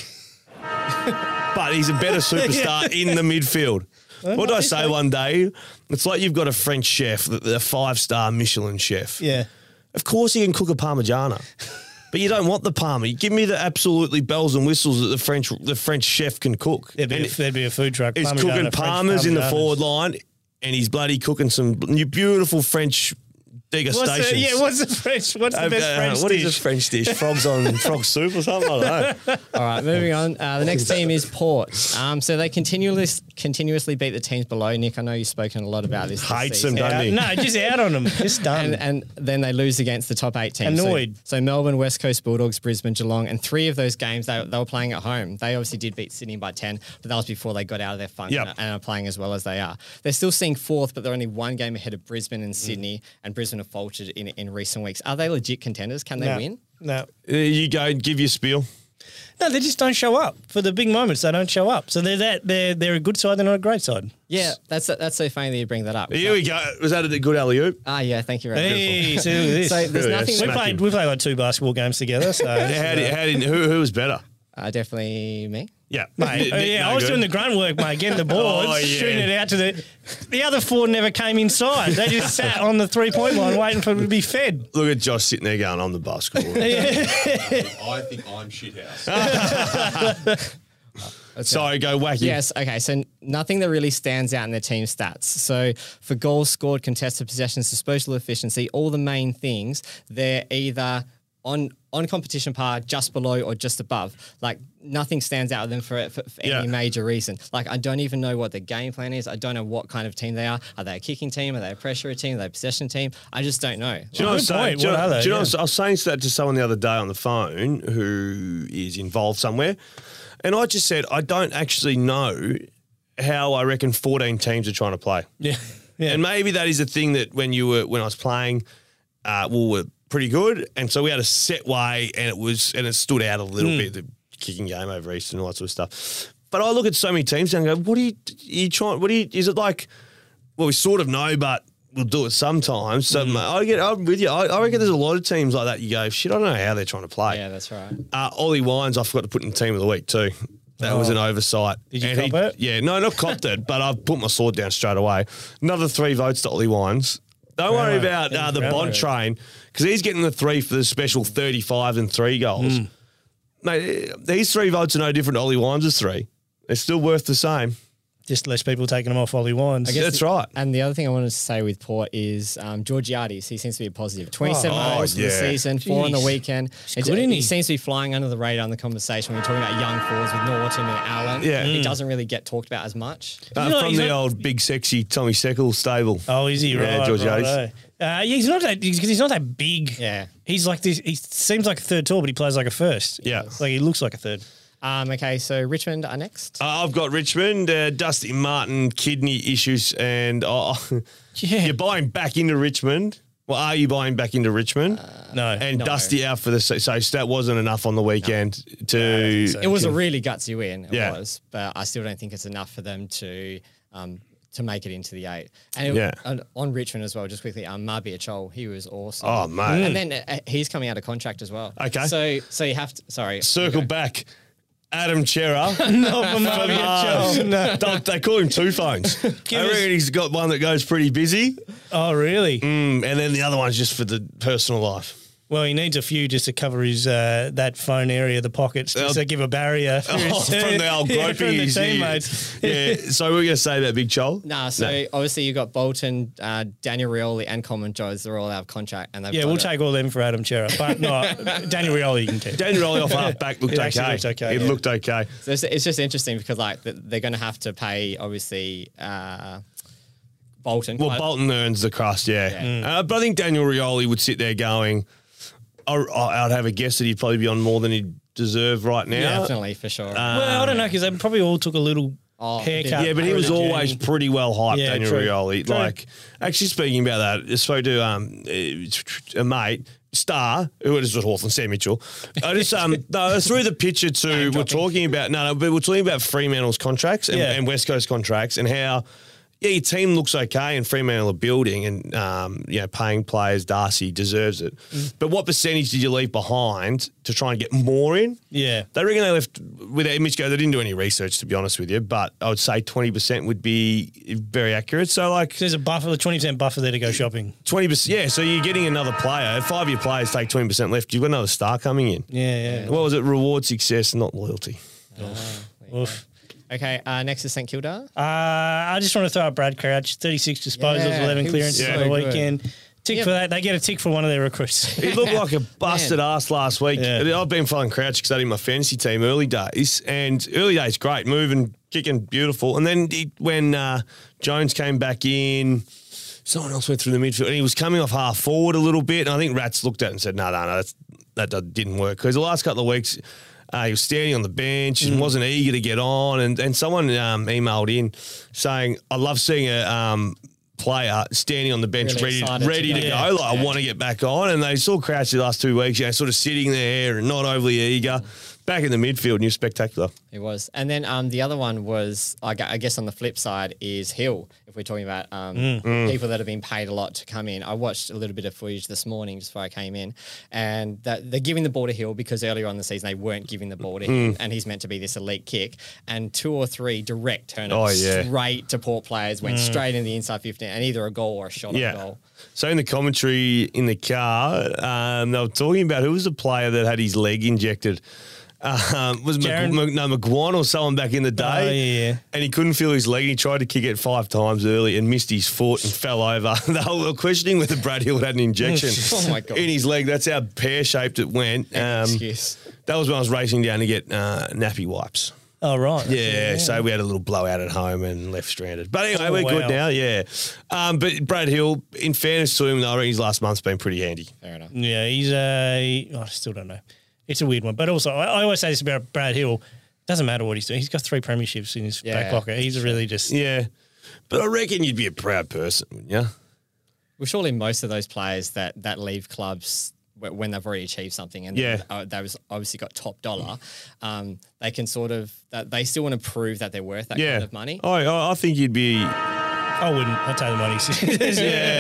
But he's a better superstar in the midfield. What did I say one day? It's like you've got a French chef, the 5-star Michelin chef. Yeah. Of course he can cook a Parmigiana. But you don't want the Parma. You give me the absolutely bells and whistles that the French chef can cook. There'd be a food truck. He's Parmesan, cooking French Parmas in the Parmesanas. forward line, and he's bloody cooking some new beautiful French Degustations. What's the French? What's the best French what dish? is a French dish? Frogs on frog soup or something? I don't know. All right, moving on. The next team is Port. So they continuously beat the teams below. Nick, I know you've spoken a lot about this. Hates them, season. doesn't he? No, just out on them. Just done. And then they lose against the top 8 teams. Annoyed. So Melbourne, West Coast Bulldogs, Brisbane, Geelong, and 3 of those games they were playing at home. They obviously did beat Sydney by 10, but that was before they got out of their funk Yep. and are playing as well as they are. They're still seeing 4th, but they're only 1 game ahead of Brisbane and Sydney, and Brisbane have faltered in recent weeks. Are they legit contenders? Can they win? No. You go and give your spiel. No, they just don't show up for the big moments. They don't show up. So they're a good side. They're not a great side. Yeah, that's so funny that you bring that up. Here we go. Was that a good alley-oop? Yeah, thank you. Ray. Hey, see look at this. So there's Yeah, nothing. smack we played like 2 basketball games together. So Who was better? Definitely me. Yeah. Mate, I was doing the grunt work, mate, getting the boards, Oh, yeah. shooting it out to the other 4 never came inside. They just sat on the 3-point line waiting for it to be fed. Look at Josh sitting there going, I'm the basketball. I think I'm shithouse. Sorry, go wacky. Yes. Okay. So nothing that really stands out in their team stats. So for goals scored, contested possessions, disposal efficiency, all the main things, they're either on competition par, just below or just above. Like nothing stands out with them for any major reason. Like I don't even know what the game plan is. I don't know what kind of team they are. Are they a kicking team? Are they a pressure team? Are they a possession team? I just don't know. Do you know what I'm saying? What are they? Do you know I was saying that to someone the other day on the phone who is involved somewhere, and I just said, I don't actually know how I reckon 14 teams are trying to play. Yeah. And maybe that is a thing that when I was playing, we were pretty good, and so we had a set way, and it stood out a little bit, the kicking game over East and all that sort of stuff. But I look at so many teams and I go, is it like, well, we sort of know, but we'll do it sometimes. So I'm with you. I reckon there's a lot of teams like that. You go, shit, I don't know how they're trying to play. Yeah, that's right. Ollie Wines, I forgot to put in team of the week too. That was an oversight. Did you And cop it? Yeah, no, not copped it, but I've put my sword down straight away. Another 3 votes to Ollie Wines. Don't worry about the Bond train, because he's getting the 3 for the special 35 and 3 goals. Mate, these 3 votes are no different to Ollie Wines' 3. They're still worth the same. Just less people taking them off Ollie Wines. That's right. And the other thing I wanted to say with Port is Georgiades. He seems to be a positive. 27 goals for the yeah. season, 4 on the Jeez. weekend. good, isn't he? He seems to be flying under the radar in the conversation when you're talking about young forwards with Norton and Allen. Yeah. He doesn't really get talked about as much. From the old big sexy Tommy Seckle stable. Oh, is he? Yeah, Right, Georgiades. right. Yeah, he's not that big. Yeah. He's like this. He seems like a third tall, but he plays like a first. Yeah. Like he looks like a third. Okay, so Richmond are next. I've got Richmond, Dusty Martin, kidney issues, and Yeah. you're buying back into Richmond. Well, are you buying back into Richmond? No. And no. Dusty out for the so that wasn't enough on the weekend to. so. It was a really gutsy win. It Yeah. was, but I still don't think it's enough for them to make it into the 8. And Yeah. on Richmond as well, just quickly, Mabi Achol, he was awesome. Oh, mate. And then he's coming out of contract as well. Okay. So you have to, sorry. Circle back. Adam Chera. Not for Marvin Achol. No. They call him 2 phones. I reckon he's got one that goes pretty busy, Oh, really? and then the other one's just for the personal life. Well, he needs a few just to cover his that phone area, the pockets, just to give a barrier From the old yeah, groping. from the he's- teammates. Yeah. So we're going to say about Big Chol? Nah, so obviously you've got Bolton, Daniel Rioli, and Coleman Jones. They're all out of contract. And they've Yeah, got we'll it. take all them for Adam Chera. But no, Daniel Rioli you can keep. Daniel Rowley off half back looked It actually okay. looked okay, It yeah. looked okay. So it's just interesting because like they're going to have to pay obviously Bolton. Well, quite- Bolton earns the crust, yeah. Yeah. But I think Daniel Rioli would sit there going, I'd have a guess that he'd probably be on more than he'd deserve right now. Definitely for sure. Well, I don't know because they probably all took a little haircut. Yeah, but he was always pretty well hyped, Yeah, Daniel true. Rioli. True. Like, actually speaking about that, I spoke to a mate, Star, who is at Hawthorn, Sam Mitchell. I just through the picture to we're talking about but we're talking about Fremantle's contracts and West Coast contracts and how. Yeah, your team looks okay and Fremantle are building and, paying players. Darcy deserves it. But what percentage did you leave behind to try and get more in? Yeah. They reckon they left with Mitch go. They didn't do any research, to be honest with you, but I would say 20% would be very accurate. So, like, There's a buffer, a 20% buffer there to go shopping. 20%, yeah. So you're getting another player. 5-year players take 20% left. You've got another star coming in. Yeah. What was it? Reward success, not loyalty. Oof. Okay, next is St Kilda. I just want to throw out Brad Crouch, 36 disposals, Yeah, 11 he was clearances so on the good. weekend. Tick for that. They get a tick for one of their recruits. He looked like a busted ass last week. Yeah. I've been following Crouch because I had him in my fantasy team early days. And early days, great, moving, kicking, beautiful. And then when Jones came back in, someone else went through the midfield and he was coming off half forward a little bit. And I think Rats looked at it and said, no, that didn't work. Because the last couple of weeks, he was standing on the bench and wasn't eager to get on. And someone emailed in saying, I love seeing a player standing on the bench Really ready to go. Like, I want to get back on. And they saw Crouch the last 2 weeks, sort of sitting there and not overly eager. Back in the midfield, and he was spectacular. He was. And then the other one was, I guess on the flip side, is Hill. If we're talking about people that have been paid a lot to come in. I watched a little bit of footage this morning just before I came in, and that they're giving the ball to Hill because earlier on in the season they weren't giving the ball to him, and he's meant to be this elite kick. And 2 or 3 direct turn-ups straight to Port players, went straight in the inside 15, and either a goal or a shot on goal. So in the commentary in the car, they were talking about who was the player that had his leg injected. Was McGuan or someone back in the day. And he couldn't feel his leg. He tried to kick it 5 times early and missed his foot and fell over. They were questioning whether Brad Hill had an injection in his leg. That's how pear-shaped it went. Excuse. That was when I was racing down to get nappy wipes. Oh, right. Yeah, so we had a little blowout at home and left stranded. But anyway, we're good now, But Brad Hill, in fairness to him, I reckon his last month's been pretty handy. Fair enough. Yeah, he's I still don't know. It's a weird one. But also, I always say this about Brad Hill. Doesn't matter what he's doing. He's got 3 premierships in his back pocket. He's really just... Yeah. But I reckon you'd be a proud person, wouldn't you? Well, surely most of those players that leave clubs when they've already achieved something and they've obviously got top dollar, they can sort of... They still want to prove that they're worth that kind of money. I think you'd be... I wouldn't. I'd take the money.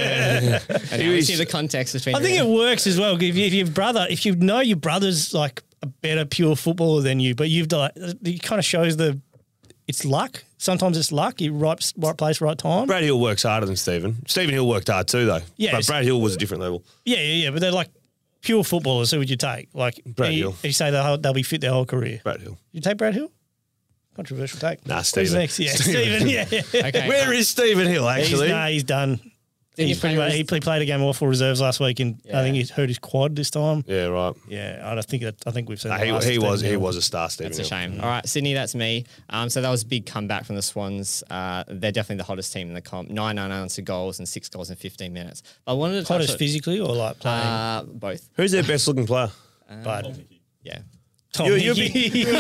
And you see the context between... I think it works as well. If you know your brother's like a better pure footballer than you, but it kind of shows it's luck. Sometimes it's luck. You right place, right time. Brad Hill works harder than Stephen. Stephen Hill worked hard too, though. Yeah, but Brad Hill was a different level. Yeah. But they're like pure footballers. Who would you take? Like Brad Hill. You say they'll be fit their whole career. Brad Hill. You take Brad Hill? Controversial take. Nah, Stephen. Next? Yeah, Stephen. Yeah. Okay. Where is Stephen Hill, actually? He's done. He played a game of Waffle Reserves last week, and I think he hurt his quad this time. Yeah, right. Yeah, I think we've seen. He was a star, Stephen. That's a shame. All right, Sydney, that's me. So that was a big comeback from the Swans. They're definitely the hottest team in the comp. 9 unanswered goals and 6 goals in 15 minutes. I wanted to hottest physically or like playing both. Who's their best looking player? Bud. Yeah. Tom Hickey.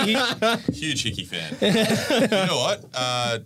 Huge Hickey fan. You know what?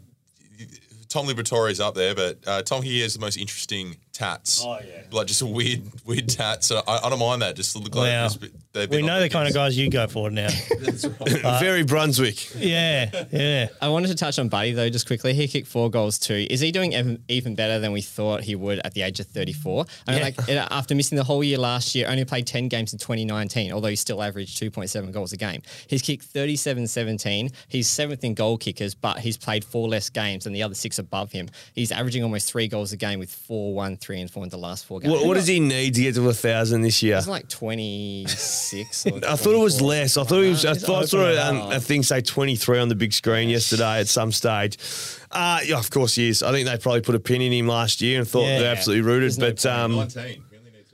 Tom Liberatore's up there, but Tom Hickey has the most interesting tats. Oh, yeah. Like just a weird tat. So I don't mind that. Just to look like we know the kind of guys you go for now. That's right. Very Brunswick. Yeah. I wanted to touch on Buddy, though, just quickly. He kicked 4 goals too. Is he doing even better than we thought he would at the age of 34? I mean, after missing the whole year last year, only played 10 games in 2019, although he still averaged 2.7 goals a game. He's kicked 37-17. He's 7th in goal kickers, but he's played 4 less games than the other 6 above him. He's averaging almost 3 goals a game with 4, 1, 3, and 4 in the last 4 games. What does he need to get to 1,000 this year? It's like 26 or I thought it was less. I saw a thing say 23 on the big screen yesterday at some stage. Yeah, of course he is. I think they probably put a pin in him last year and thought they're absolutely rooted. But 19.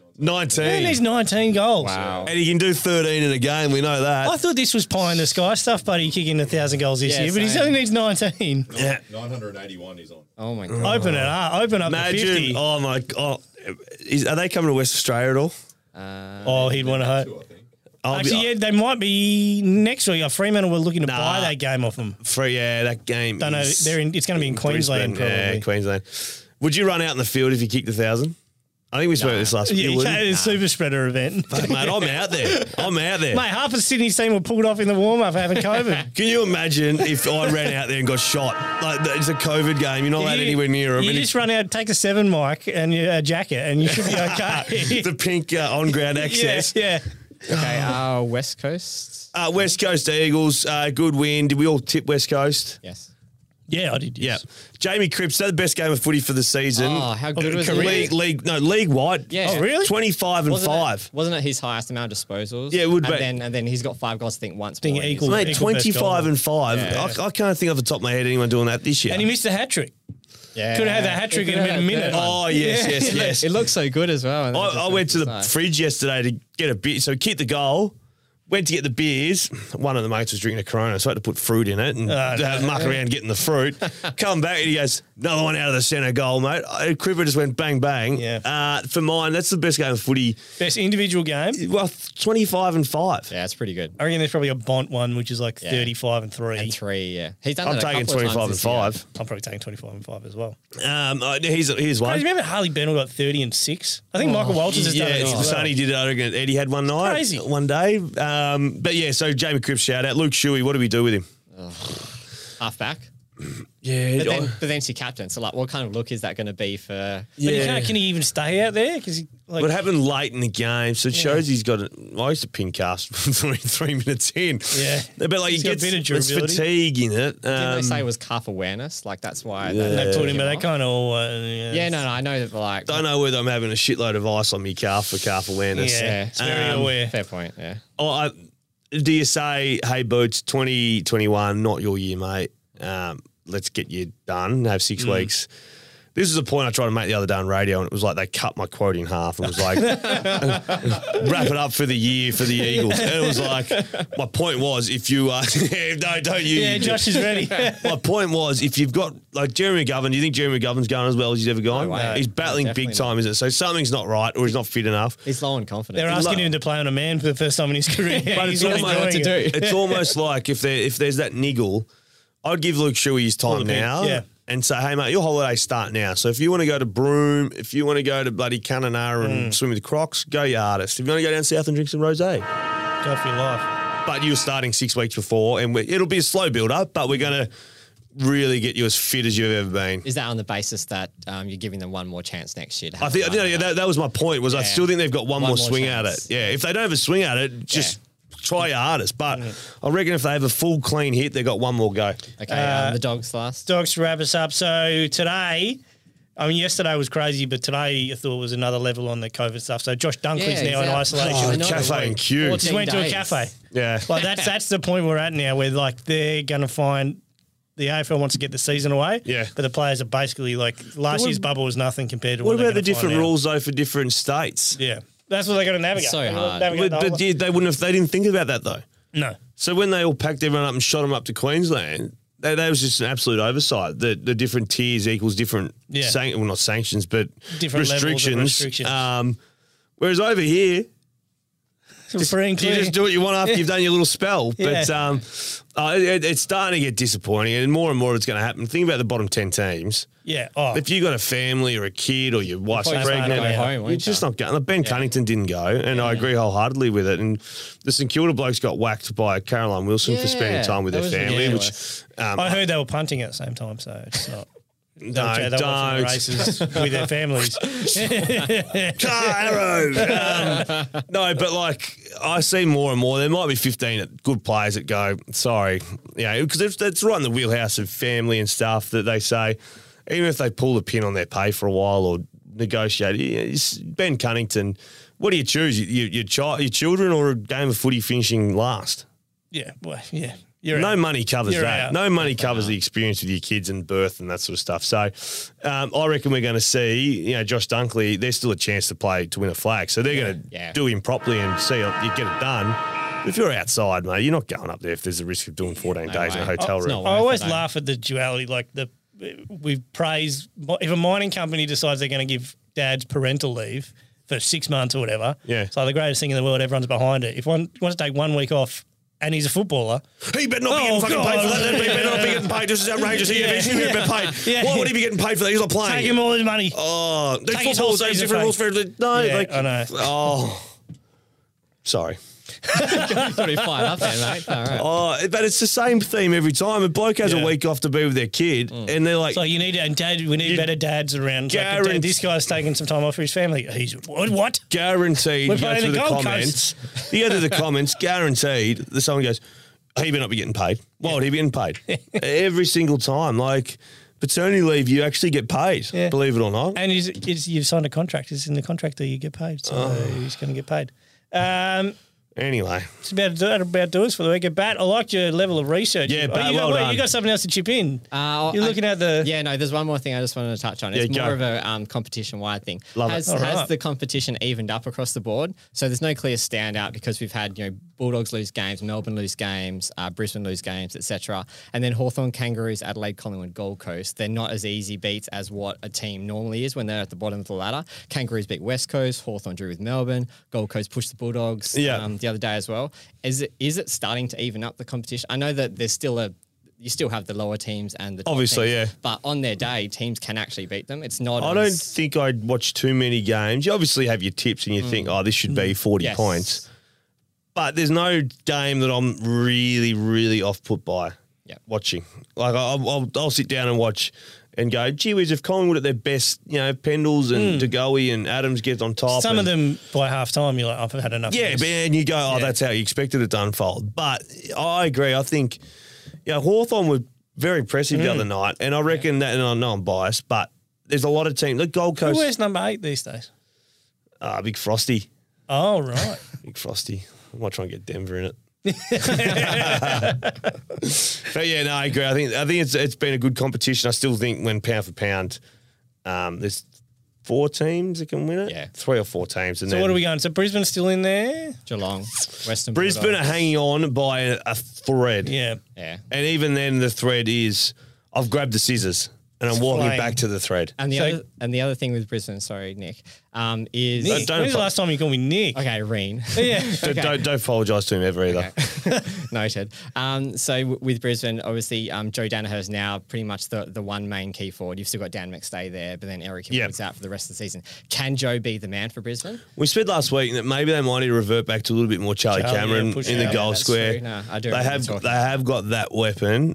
19. He needs 19 goals. Wow. And he can do 13 in a game. We know that. I thought this was pie in the sky stuff, Buddy kicking 1,000 goals this year, but he same. only needs 19. Yeah. 981 he's on. Oh, my God. Open it up. Open up Imagine. to 50. Oh, my God. Are they coming to West Australia at all? He'd want to hope. I think. Actually, they might be next week. Fremantle were looking to buy that game off them. That game. Don't know. It's going to be in Queensland, probably. Yeah, Queensland. Would you run out in the field if you kicked 1,000? I think we spoke about this last week. Yeah, you can't. It's a super spreader event. Mate, I'm out there. Mate, half of Sydney's team were pulled off in the warm-up having COVID. Can you imagine if I ran out there and got shot? Like, it's a COVID game. You're not allowed anywhere near them. You just run out, take a 7 mic and a jacket, and you should be okay. The pink on-ground access. Yeah. Okay, West Coast? West Coast Eagles, good win. Did we all tip West Coast? Yes. Yeah, I did. Yes. Yeah. Jamie Cripps, the best game of footy for the season. Oh, how good was it? League-wide. Yeah. Oh, really? 25 and 5. Wasn't it his highest amount of disposals? Yeah, it would be. And then he's got 5 goals, I think, once Being more. equal. Mate, Equal best 25 goal. and 5. Yeah. I can't think off the top of my head anyone doing that this year. And he missed a hat-trick. Yeah. Could have had that hat trick in a minute. Oh, yes. It looks so good as well. and then it I just went to the aside. fridge yesterday to get a beer. So kicked the goal, went to get the beers. One of the mates was drinking a Corona, so I had to put fruit in it and muck around getting the fruit. Come back and he goes, another one out of the centre goal, mate. Cripper just went bang, bang. Yeah. For mine, that's the best game of footy. Best individual game. Well, 25-5. Yeah, it's pretty good. I reckon there's probably a Bont one, which is like 35-3. And 3, yeah. He's done I'm that a taking couple of times this year. 25-5. I'm probably taking 25-5 as well. Here's Crazy, one. remember Harley Bennell got 30-6? I think Michael Walters has done it as well. Sonny did it. I reckon Eddie had one night, crazy. one day. But yeah, so Jamie Cripps shout out. Luke Shuey, what do we do with him? Half back. Yeah, But then he's your captain. So, like, what kind of look is that going to be for... But can he even stay out there? Because like, What happened late in the game, so it shows he's got it. I used to pin cast 3 minutes in. Yeah. But like He's you got get a bit of there's durability. fatigue in it. Didn't they say it was calf awareness? Like, that's why... they put him, but they off. kind of all... Yeah, no, I know that, like... Don't know whether I'm having a shitload of ice on me calf for calf awareness. Yeah, it's very aware. Fair point, yeah. Do you say, hey, Boots, 2021, not your year, mate. Let's get you done. Have 6 weeks. This is a point I tried to make the other day on radio, and it was like they cut my quote in half and was like, wrap it up for the year for the Eagles. And it was like, my point was, if you don't you? Yeah, Josh is ready. My point was, if you've got like Jeremy McGovern, do you think Jeremy McGovern's going as well as he's ever gone? No way. He's battling Definitely big time, isn't it? So something's not right, or he's not fit enough. He's low on confidence. They're asking him to play on a man for the first time in his career. But He's it's not almost, enjoying it. it's almost like if there's that niggle, I'd give Luke Shuey his time Little bit, now yeah. and say, hey, mate, your holidays start now. So if you want to go to Broome, if you want to go to bloody Kununurra and swim with Crocs, go your hardest. If you want to go down south and drink some rosé. Go for your life. But you're starting 6 weeks before, and it'll be a slow build-up, but we're going to really get you as fit as you've ever been. Is that on the basis that you're giving them one more chance next year? To have I think fun? that was my point, was I Yeah. still think they've got one more swing chance. at it. Yeah, if they don't have a swing at it, just try your hardest. But I reckon if they have a full clean hit, they've got one more go. Okay, the dogs last. Dogs to wrap us up. So today, I mean, yesterday was crazy, but today I thought was another level on the COVID stuff. So Josh Dunkley's Yeah, now in exactly. isolation. Oh, Another cafe week. and Q. 14 Just went to a days. cafe. Yeah. Like that's the point we're at now, where like they're going to find the AFL wants to get the season away. Yeah. But the players are basically like last year's bubble was nothing compared to What what they're about the gonna find different now. rules though for different states? Yeah, that's what they got to navigate. It's so They gotta hard. navigate But, the whole- they wouldn't have. They didn't think about that though. no. So when they all packed everyone up and shot them up to Queensland, that was just an absolute oversight. The different tiers equals different, Yeah. well, not sanctions, but Different levels of restrictions. restrictions. Whereas over here, Free and you clear. just do what you want after you've done your little spell. Yeah. But it's starting to get disappointing, and more of it's going to happen. Think about the bottom 10 teams. Yeah. Oh, If you got a family or a kid or your wife's Probably just pregnant, not go home, you're won't just you? not going. Like Ben Cunnington didn't go, and I agree wholeheartedly with it. And the St Kilda blokes got whacked by Caroline Wilson for spending Yeah, time with that their was family, which ridiculous. I heard they were punting at the same time, so it's not. no, They were watching don't. the races with their families. Arrow. No, but like I see more and more. There might be 15 good players that go, sorry, because that's right in the wheelhouse of family and stuff that they say, even if they pull the pin on their pay for a while or negotiate. Ben Cunnington, what do you choose? Your children or a game of footy finishing last? Yeah, well, yeah. You're No out. money covers You're that. out. No money covers the experience with your kids and birth and that sort of stuff. So I reckon we're going to see, Josh Dunkley, there's still a chance to win a flag. So they're going to do him properly and see if you get it done. If you're outside, mate, you're not going up there if there's a risk of doing 14 days in a way. hotel room. not I always worth it, laugh at the duality. Like we praise if a mining company decides they're going to give dads parental leave for 6 months or whatever. Yeah. It's like the greatest thing in the world. Everyone's behind it. If one wants to take 1 week off and he's a footballer, He better not be Oh, getting fucking God. paid for that. He better not be getting paid. This is outrageous. He Yeah. should be getting paid. Yeah. Why would he be getting paid for that? He's not playing. take him all his money. Oh, the Take his whole football's season different rules for no. Yeah, like, I know. Oh, sorry. Pretty fired up there, mate. All right. Oh, but it's the same theme every time. A bloke has a Yeah. week off to be with their kid, and they're like, So you need we need better dads around. Like, Guarantee- this guy's taking some time off for his family. He's what? guaranteed. We're You go playing through the the Gold comments. You go through the comments. Guaranteed that someone goes, he better not be getting paid. Why would he be getting paid? Every single time. Like paternity leave, you actually get paid. Yeah. Believe it or not. And you've signed a contract. It's in the contract that you get paid. So he's going to get paid. Anyway, It's about do us for the week. Bat, I liked your level of research. Yeah, Bat, you well done. you got something else to chip in. You're looking at the... Yeah, no, there's one more thing I just wanted to touch on. Yeah, It's go. more of a competition-wide thing. Love it. Has All right. the competition evened up across the board? So there's no clear standout because we've had, Bulldogs lose games, Melbourne lose games, Brisbane lose games, etc. And then Hawthorn, Kangaroos, Adelaide, Collingwood, Gold Coast. They're not as easy beats as what a team normally is when they're at the bottom of the ladder. Kangaroos beat West Coast, Hawthorn drew with Melbourne, Gold Coast pushed the Bulldogs the other day as well. Is it starting to even up the competition? I know that there's still you still have the lower teams and the top Obviously, teams, yeah. but on their day, teams can actually beat them. It's not. I don't think I'd watch too many games. You obviously have your tips and you think, this should be 40 Yes. points. But there's no game that I'm really, really off put by watching. Like I'll sit down and watch and go, gee whiz, if Collingwood at their best, Pendles and DeGoey and Adams get on top. Some of them by half time, you're like, I've had enough. Yeah, of this. and you go, that's how you expected it to unfold. But I agree. I think, Hawthorn were very impressive the other night. And I reckon that, and I know I'm biased, but there's a lot of teams. The Gold Who Coast. wears number 8 these days? Big Frosty. Oh, right. Big Frosty. I might try and get Denver in it. But yeah, no, I agree. I think it's been a good competition. I still think when pound for pound, there's 4 teams that can win it. Yeah. 3 or 4 teams. And So then what are we going? So Brisbane's still in there? Geelong, Western Brisbane are Bulldogs. hanging on by a thread. Yeah. Yeah. And even then, the thread is I've grabbed the scissors and I'm walking flying. back to the thread. And So- the other thing with Brisbane, sorry, Nick, is Nick, don't when's the apo- last time you called me Nick? okay, Reen. Yeah. Don't apologise to him ever either. Noted. With Brisbane, obviously, Joe Danaher's now pretty much the one main key forward. You've still got Dan McStay there, but then Eric Hillwood's out for the rest of the season. Can Joe be the man for Brisbane? We said last week that maybe they might need to revert back to a little bit more Charlie Charlie, Cameron yeah, push in it the out. goal That's square. true. No, I do They remember have talking. they have got that weapon.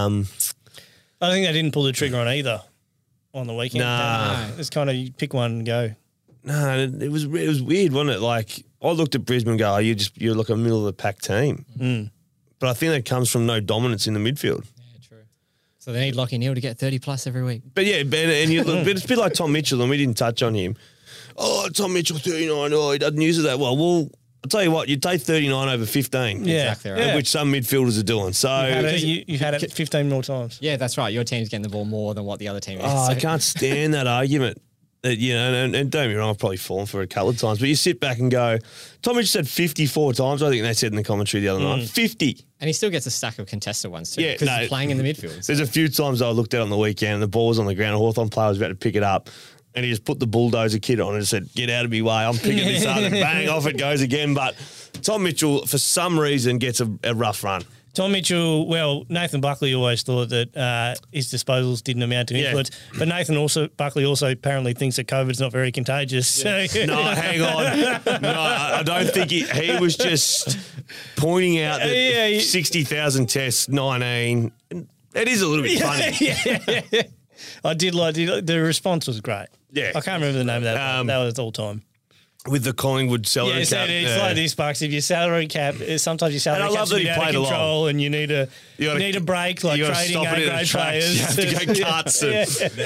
I think they didn't pull the trigger on either on the weekend. Nah. It's kind of you pick one and go. No, it was weird, wasn't it? Like I looked at Brisbane and go, you're like a middle of the pack team. But I think that comes from no dominance in the midfield. Yeah, true. So they need Lockie Neal to get 30 plus every week. But yeah, but it's a bit like Tom Mitchell, and we didn't touch on him. Oh, Tom Mitchell, 39. Oh, he doesn't use it that well. Well, I'll tell you what, you take 39 over 15. Yeah. Exactly right. Yeah. Which some midfielders are doing. So You had it 15 more times. Yeah, that's right. Your team's getting the ball more than what the other team is. I So- can't stand that argument. That, and don't get me wrong, I've probably fallen for it a couple of times, but you sit back and go, Tom Mitchell said 54 times, I think they said in the commentary the other night. 50. And he still gets a stack of contested ones too. Yeah, because no. he's playing in the midfield. There's a few times I looked out on the weekend and the ball was on the ground, a Hawthorn player was about to pick it up, and he just put the bulldozer kit on and said, get out of my way, I'm picking this up, and bang, off it goes again. But Tom Mitchell, for some reason, gets a rough run. Tom Mitchell, well, Nathan Buckley always thought that his disposals didn't amount to influence, but Buckley also apparently thinks that COVID's not very contagious. So No, hang on. No, I don't think he was just pointing out that Yeah, 60,000 tests, 19. It is a little bit funny. I did like the response was great. Yeah. I can't remember the name of that. That was all time. With the Collingwood salary Yeah, so cap. it's like this, Bucks. If your salary cap, sometimes your salary And I love cap's that a he bit out of played along. control, and you need a gotta- break, like you gotta trading stop it in the A-grade tracks. players. You have to go cuts. And,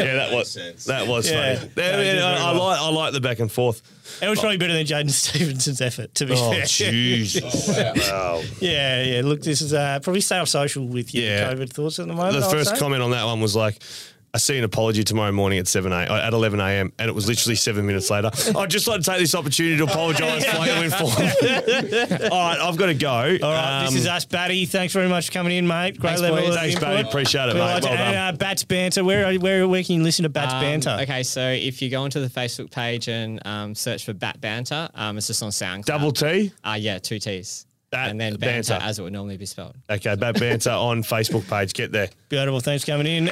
that was Yeah. funny. No, he did very well. I like the back and forth. It was probably better than Jaden Stevenson's effort, to be Oh, fair. Jesus. Wow. Yeah. Look, this is probably stay off social with your Yeah. COVID thoughts at the moment. The I'd first say. comment on that one was like, I see an apology tomorrow morning at 11 a.m. and it was literally 7 minutes later. I'd just like to take this opportunity to apologise for your informed. All right, I've got to go. All right, this is us, Batty. Thanks very much for coming in, mate. Great Thanks, level boys. of Thanks, input. Batty. Appreciate it, We mate. liked Well done. And Bats Banter, where can you listen to Bats Banter? Okay, so if you go onto the Facebook page and search for Bat Banter, it's just on SoundCloud. Double T? Yeah, 2 T's. Bat and then banter, Banter. as it would normally be spelled. Okay, Bat Banter on Facebook page. Get there. Beautiful. Thanks for coming in.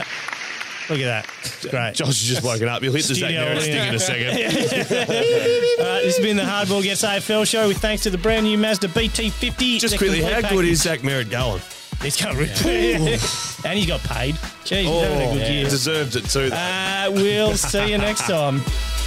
Look at that. It's great. Josh has just woken up. You'll hit the Zach Studio Merritt stick in a second. All right, this has been the Hardball Gets AFL show with thanks to the brand new Mazda BT50. Just The quickly, complete how good package. is Zach Merritt going? He's going really and he got paid. Jeez, he's having a good year. Deserved it too. We'll see you next time.